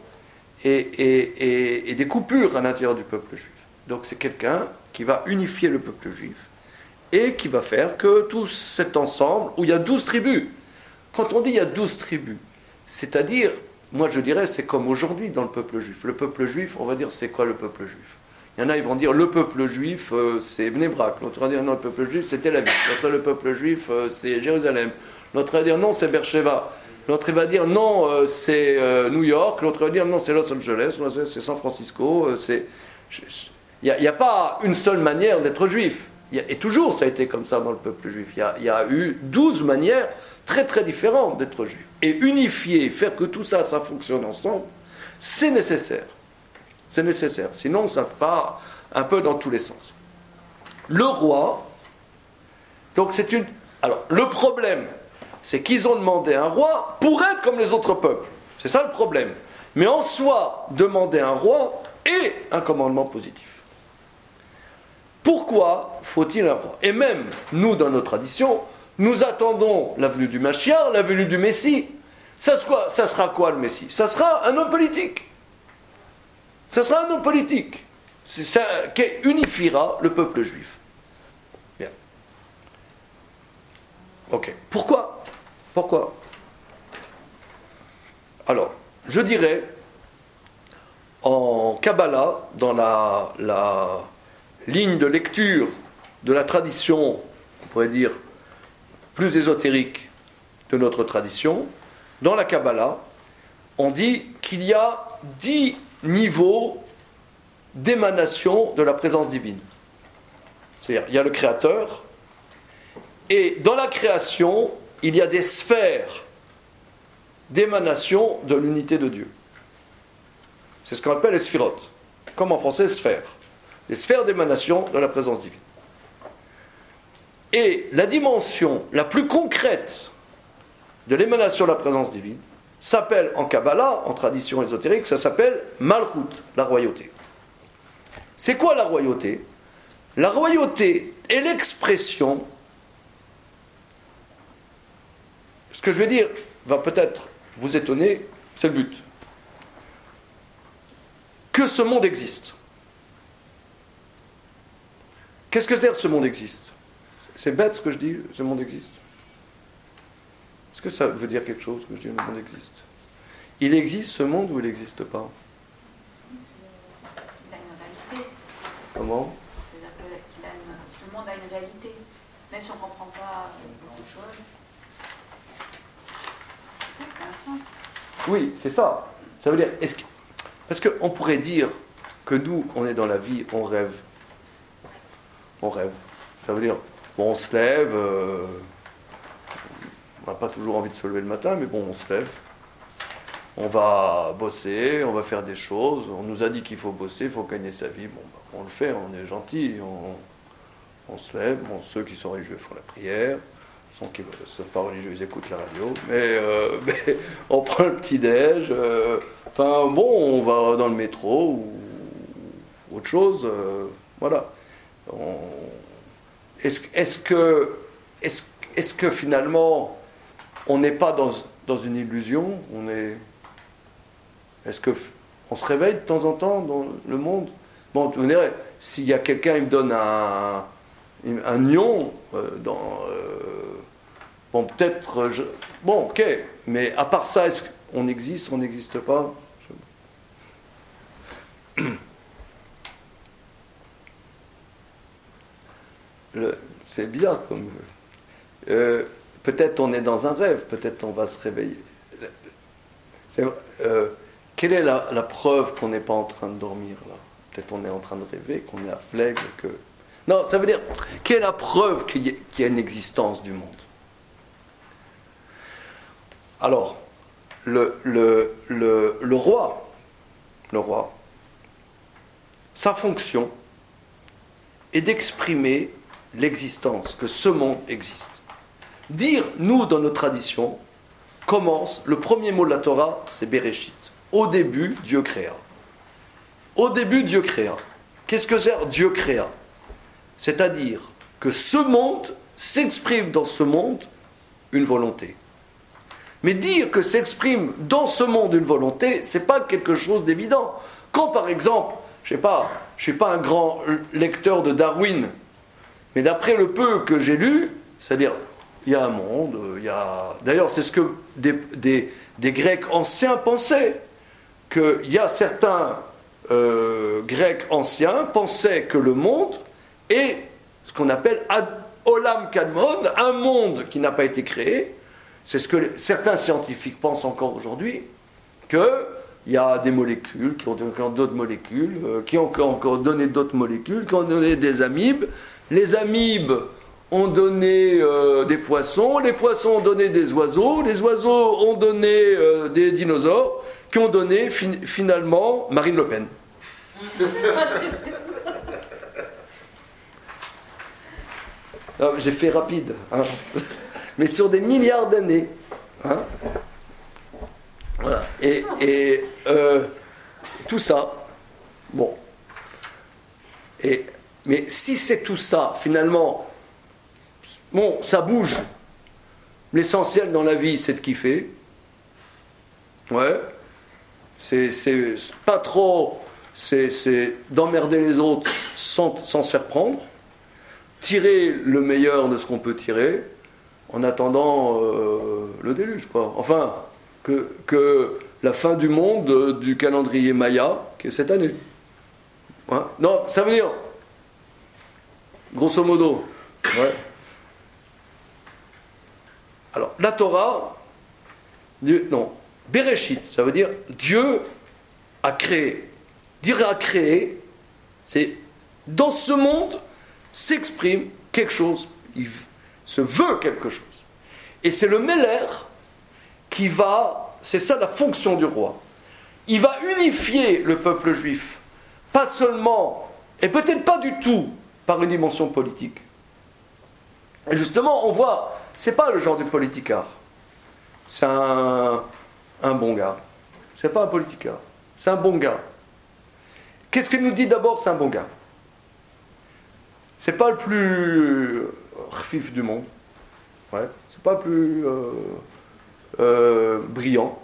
[SPEAKER 1] et des coupures à l'intérieur du peuple juif. Donc c'est quelqu'un qui va unifier le peuple juif et qui va faire que tout cet ensemble, où il y a 12 tribus, quand on dit il y a 12 tribus, c'est-à-dire, moi je dirais c'est comme aujourd'hui dans le peuple juif. Le peuple juif, on va dire c'est quoi le peuple juif? Il y en a, ils vont dire le peuple juif c'est Bnei Brak, l'autre va dire non, le peuple juif c'est Tel Aviv, l'autre le peuple juif c'est Jérusalem, l'autre va dire non c'est Beersheba, l'autre va dire non c'est New York, l'autre va dire non c'est Los Angeles, l'autre c'est San Francisco, il n'y a pas une seule manière d'être juif. Et toujours ça a été comme ça dans le peuple juif. Il y a eu 12 manières très très différentes d'être juif. Et unifier, faire que tout ça, ça fonctionne ensemble, c'est nécessaire. C'est nécessaire. Sinon ça part un peu dans tous les sens. Le roi, donc c'est une... Alors le problème, c'est qu'ils ont demandé un roi pour être comme les autres peuples. C'est ça le problème. Mais en soi, demander un roi est un commandement positif. Pourquoi faut-il un roi? Et même, nous, dans nos traditions, nous attendons la venue du Mashiach, la venue du Messie. Ça sera quoi le Messie? Ça sera un homme politique. Ça sera un homme politique. C'est ça qui unifiera le peuple juif. Bien. Ok. Pourquoi? Alors, je dirais, en Kabbalah, dans la ligne de lecture de la tradition, on pourrait dire, plus ésotérique de notre tradition, dans la Kabbalah, on dit qu'il y a 10 niveaux d'émanation de la présence divine. C'est-à-dire, il y a le Créateur, et dans la création, il y a des sphères d'émanation de l'unité de Dieu. C'est ce qu'on appelle les sphirotes, comme en français sphères. Des sphères d'émanation de la présence divine. Et la dimension la plus concrète de l'émanation de la présence divine, s'appelle en Kabbalah, en tradition ésotérique, ça s'appelle Malchut, la royauté. C'est quoi la royauté? La royauté est l'expression, ce que je vais dire va peut-être vous étonner, c'est le but, que ce monde existe. Qu'est-ce que c'est-à-dire ce monde existe? C'est bête ce que je dis, ce monde existe. Est-ce que ça veut dire quelque chose que je dis le monde existe? Il existe ce monde ou il n'existe pas?
[SPEAKER 9] Il a une réalité.
[SPEAKER 1] Comment?
[SPEAKER 9] C'est-à-dire que ce monde a une réalité. Même si on ne comprend pas beaucoup de choses. Ça a un sens.
[SPEAKER 1] Oui, c'est ça. Ça veut dire, parce qu'on pourrait dire que nous, on est dans la vie, on rêve. On rêve. Ça veut dire, bon, on se lève, on n'a pas toujours envie de se lever le matin, mais bon, on se lève. On va bosser, on va faire des choses. On nous a dit qu'il faut bosser, il faut gagner sa vie. Bon, on le fait, on est gentil, on se lève. Bon, ceux qui sont religieux font la prière. Ceux qui ne sont pas religieux, ils écoutent la radio. Mais on prend le petit-déj. Enfin, bon, on va dans le métro ou autre chose. Voilà. Est-ce que finalement, on n'est pas dans une illusion? Est-ce qu'on se réveille de temps en temps dans le monde? Bon, vous verrez, s'il y a quelqu'un, il me donne un ion bon, peut-être... Bon, ok, mais à part ça, est-ce qu'on existe, on n'existe pas? C'est bizarre comme... peut-être on est dans un rêve, peut-être on va se réveiller. Quelle est la preuve qu'on n'est pas en train de dormir là? Peut-être on est en train de rêver, qu'on est à Flegg, que... Non, ça veut dire, quelle est la preuve qu'il y a une existence du monde? Alors, le roi, sa fonction est d'exprimer l'existence, que ce monde existe. Dire, nous, dans nos traditions, commence, le premier mot de la Torah, c'est Bereshit. Au début, Dieu créa. Au début, Dieu créa. Qu'est-ce que c'est Dieu créa? C'est-à-dire que ce monde s'exprime dans ce monde une volonté. Mais dire que s'exprime dans ce monde une volonté, c'est pas quelque chose d'évident. Quand, par exemple, je suis pas un grand lecteur de Darwin, mais d'après le peu que j'ai lu, c'est-à-dire, il y a un monde, il y a... D'ailleurs, c'est ce que des Grecs anciens pensaient, qu'il y a certains Grecs anciens pensaient que le monde est ce qu'on appelle Ad Olam Kadmon, un monde qui n'a pas été créé. C'est ce que certains scientifiques pensent encore aujourd'hui, qu'il y a des molécules qui ont encore d'autres molécules, qui ont encore donné d'autres molécules, qui ont donné des amibes. Les amibes ont donné des poissons, les poissons ont donné des oiseaux, les oiseaux ont donné des dinosaures, qui ont donné finalement Marine Le Pen. Non, j'ai fait rapide, hein. Mais sur des milliards d'années. Hein. Voilà. Et tout ça, bon. Mais si c'est tout ça, finalement, bon, ça bouge. L'essentiel dans la vie, c'est de kiffer. Ouais. C'est pas trop... C'est d'emmerder les autres sans se faire prendre. Tirer le meilleur de ce qu'on peut tirer, en attendant le déluge, quoi. Enfin, que la fin du monde du calendrier Maya, qui est cette année. Hein? Non, ça veut dire, grosso modo, ouais. Alors, la Torah, non, Bereshit, ça veut dire Dieu a créé. Dire a créé, c'est dans ce monde s'exprime quelque chose, il se veut quelque chose. Et c'est le Meller qui va, c'est ça la fonction du roi, il va unifier le peuple juif, pas seulement, et peut-être pas du tout, par une dimension politique. Et justement, on voit, c'est pas le genre du politicard. c'est un bon gars. C'est pas un politicien. C'est un bon gars. Qu'est-ce qu'il nous dit d'abord? C'est un bon gars. C'est pas le plus rfif du monde. Ouais. C'est pas le plus brillant.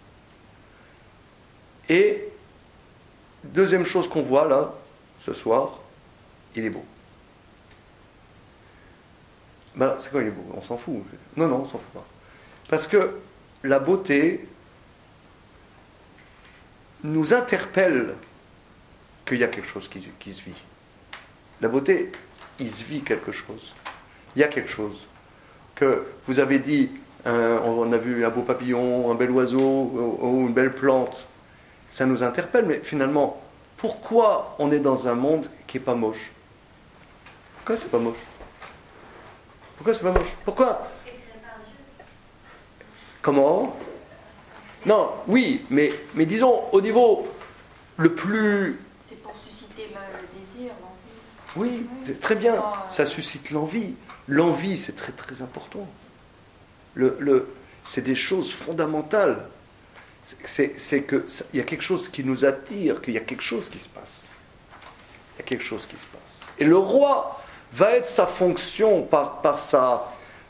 [SPEAKER 1] Et deuxième chose qu'on voit là, ce soir, il est beau. Ben, c'est quoi il est beau? On s'en fout. Non, on s'en fout pas. Parce que la beauté nous interpelle qu'il y a quelque chose qui se vit. La beauté, il se vit quelque chose. Il y a quelque chose. Que vous avez dit, on a vu un beau papillon, un bel oiseau ou une belle plante. Ça nous interpelle, mais finalement, pourquoi on est dans un monde qui n'est pas moche? Pourquoi c'est pas moche? Pourquoi c'est pas moche? Pourquoi? Comment? Non, oui, mais disons, au niveau le plus...
[SPEAKER 9] C'est pour susciter le désir, l'envie.
[SPEAKER 1] Oui, c'est très bien, ça suscite l'envie. L'envie, c'est très très important. C'est des choses fondamentales. C'est qu'il y a quelque chose qui nous attire, qu'il y a quelque chose qui se passe. Il y a quelque chose qui se passe. Et le roi va être sa fonction par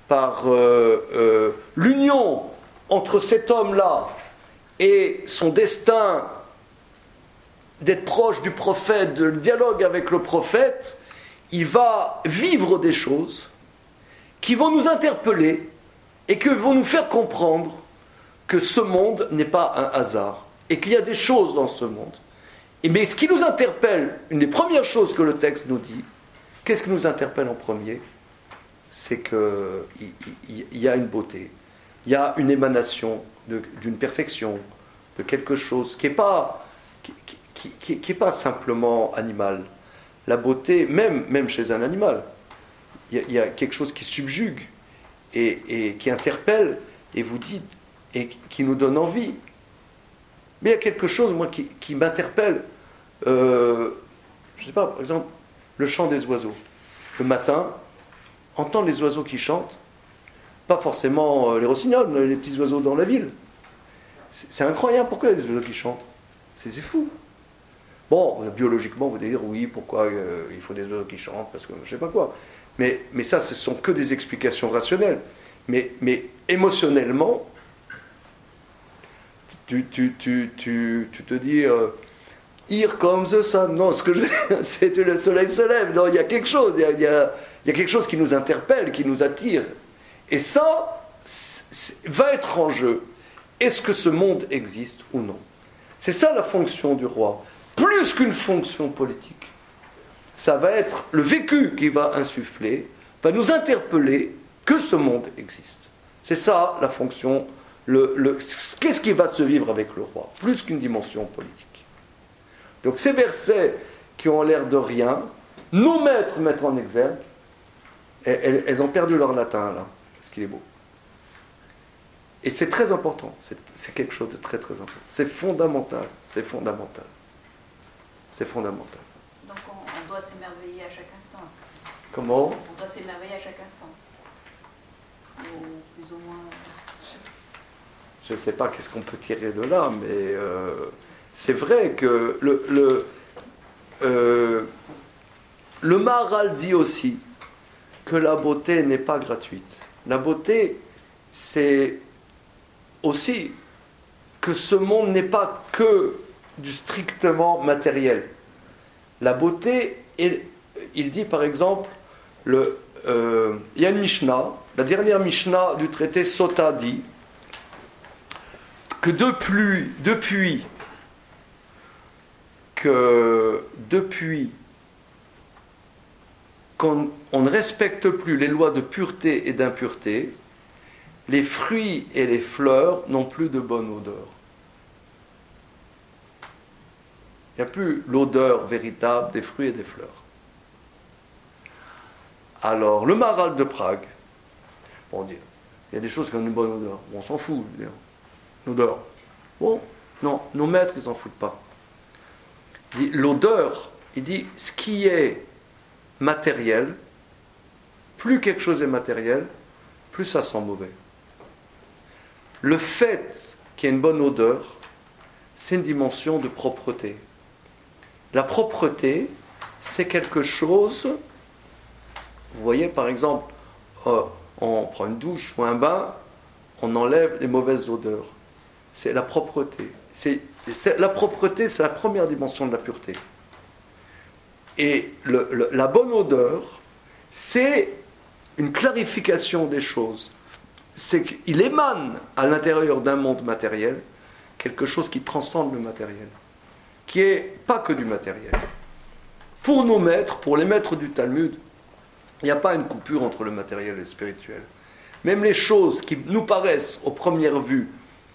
[SPEAKER 1] l'union entre cet homme-là et son destin d'être proche du prophète, de dialogue avec le prophète. Il va vivre des choses qui vont nous interpeller et qui vont nous faire comprendre que ce monde n'est pas un hasard et qu'il y a des choses dans ce monde. Mais ce qui nous interpelle, une des premières choses que le texte nous dit, qu'est-ce qui nous interpelle en premier? C'est qu'il y a une beauté, il y a une émanation d'une perfection, de quelque chose qui n'est pas simplement animal. La beauté, même chez un animal, il y a quelque chose qui subjugue et qui interpelle, et vous dites, et qui nous donne envie. Mais il y a quelque chose, moi, qui m'interpelle. Je ne sais pas, par exemple, le chant des oiseaux. Le matin, entendre les oiseaux qui chantent, pas forcément les rossignols, les petits oiseaux dans la ville. C'est incroyable, pourquoi il y a des oiseaux qui chantent? C'est fou. Bon, biologiquement, vous allez dire, oui, pourquoi il faut des oiseaux qui chantent, parce que je ne sais pas quoi. Mais ça, ce ne sont que des explications rationnelles. Mais émotionnellement, tu te dis, here comes the sun. Non, c'est le soleil se lève. Non, il y a quelque chose. Il y a quelque chose qui nous interpelle, qui nous attire. Et ça va être en jeu. Est-ce que ce monde existe ou non? C'est ça la fonction du roi. Plus qu'une fonction politique. Ça va être le vécu qui va insuffler, va nous interpeller que ce monde existe. C'est ça la fonction. Qu'est-ce qui va se vivre avec le roi? Plus qu'une dimension politique. Donc ces versets qui ont l'air de rien, nos maîtres mettent en exergue, elles ont perdu leur latin là, parce qu'il est beau. Et c'est très important, c'est quelque chose de très très important. C'est fondamental, c'est fondamental. C'est fondamental.
[SPEAKER 9] Donc on doit s'émerveiller à chaque instant.
[SPEAKER 1] Comment?
[SPEAKER 9] On doit s'émerveiller à chaque instant. Ou plus ou moins...
[SPEAKER 1] Je ne sais pas qu'est-ce qu'on peut tirer de là, mais c'est vrai que le Maharal dit aussi que la beauté n'est pas gratuite. La beauté, c'est aussi que ce monde n'est pas que du strictement matériel. La beauté, il dit par exemple, il y a une Mishnah, la dernière Mishnah du traité Sota dit que depuis qu'on ne respecte plus les lois de pureté et d'impureté, les fruits et les fleurs n'ont plus de bonne odeur. Il n'y a plus l'odeur véritable des fruits et des fleurs. Alors, le Maharal de Prague, bon, il y a des choses qui ont une bonne odeur. Bon, on s'en fout, l'odeur. Bon, non, nos maîtres, ils s'en foutent pas. Il dit, l'odeur, il dit, ce qui est matériel, plus quelque chose est matériel, plus ça sent mauvais. Le fait qu'il y ait une bonne odeur, c'est une dimension de propreté. La propreté, c'est quelque chose, vous voyez par exemple, on prend une douche ou un bain, on enlève les mauvaises odeurs. C'est la propreté. La propreté, c'est la première dimension de la pureté. Et la bonne odeur, c'est une clarification des choses. C'est qu'il émane à l'intérieur d'un monde matériel quelque chose qui transcende le matériel, qui n'est pas que du matériel. Pour nos maîtres, pour les maîtres du Talmud, il n'y a pas une coupure entre le matériel et le spirituel. Même les choses qui nous paraissent, aux premières vues,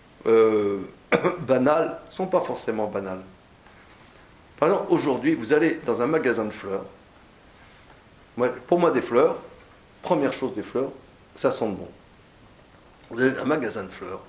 [SPEAKER 1] banales, ne sont pas forcément banales. Par exemple, aujourd'hui, vous allez dans un magasin de fleurs. Pour moi, des fleurs, première chose des fleurs, ça sent bon. Vous allez dans un magasin de fleurs,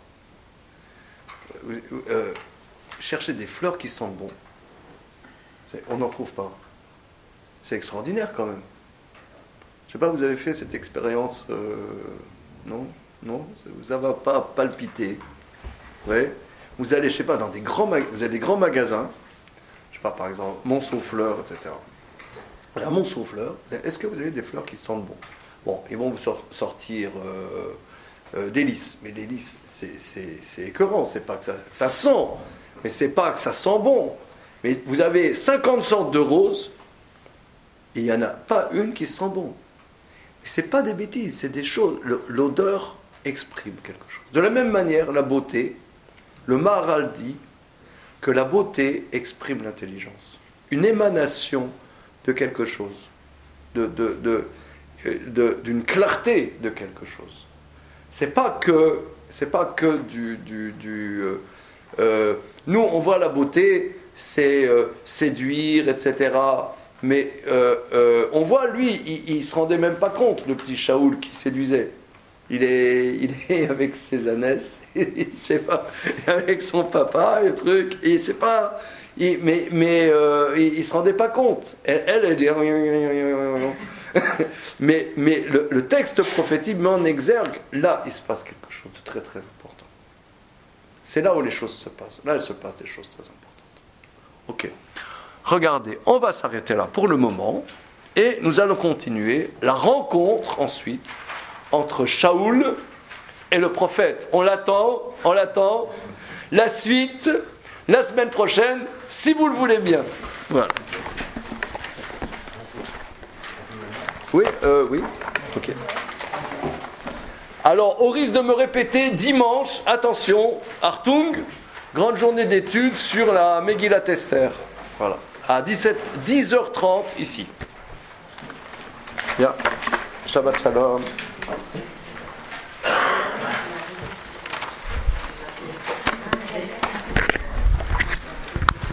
[SPEAKER 1] cherchez des fleurs qui sentent bon. On n'en trouve pas. C'est extraordinaire quand même. Je ne sais pas, vous avez fait cette expérience, non, ça ne va pas palpiter. Ouais. Vous allez, je ne sais pas, dans des grands magasins, je ne sais pas, par exemple, Monceau Fleurs, etc. À Monceau Fleurs, est-ce que vous avez des fleurs qui sentent bon? Bon, ils vont vous sortir des lys, mais les lys, c'est écœurant, c'est pas que ça sent, mais c'est pas que ça sent bon. Mais vous avez 50 sortes de roses, et il n'y en a pas une qui sent bon. C'est pas des bêtises, c'est des choses. L'odeur exprime quelque chose. De la même manière, la beauté, le Maharal dit que la beauté exprime l'intelligence. Une émanation de quelque chose, d'une clarté de quelque chose. C'est pas que nous, on voit la beauté, c'est séduire, etc. Mais on voit, lui, il se rendait même pas compte, le petit Shaoul qui séduisait. Il est avec ses ânesses, je sais pas, avec son papa, et truc, et c'est pas, mais il se rendait pas compte. Elle dit, mais le texte prophétique met en exergue, là, il se passe quelque chose de très très important. C'est là où les choses se passent. Là, il se passe des choses très importantes. Ok. Regardez, on va s'arrêter là pour le moment et nous allons continuer la rencontre ensuite entre Shaoul et le prophète. On l'attend. La suite, la semaine prochaine, si vous le voulez bien. Voilà. Oui. Ok. Alors, au risque de me répéter, dimanche, attention, Hartung, grande journée d'études sur la Megillat Esther. Voilà. À 10h30 ici. Bien. Shabbat Shalom.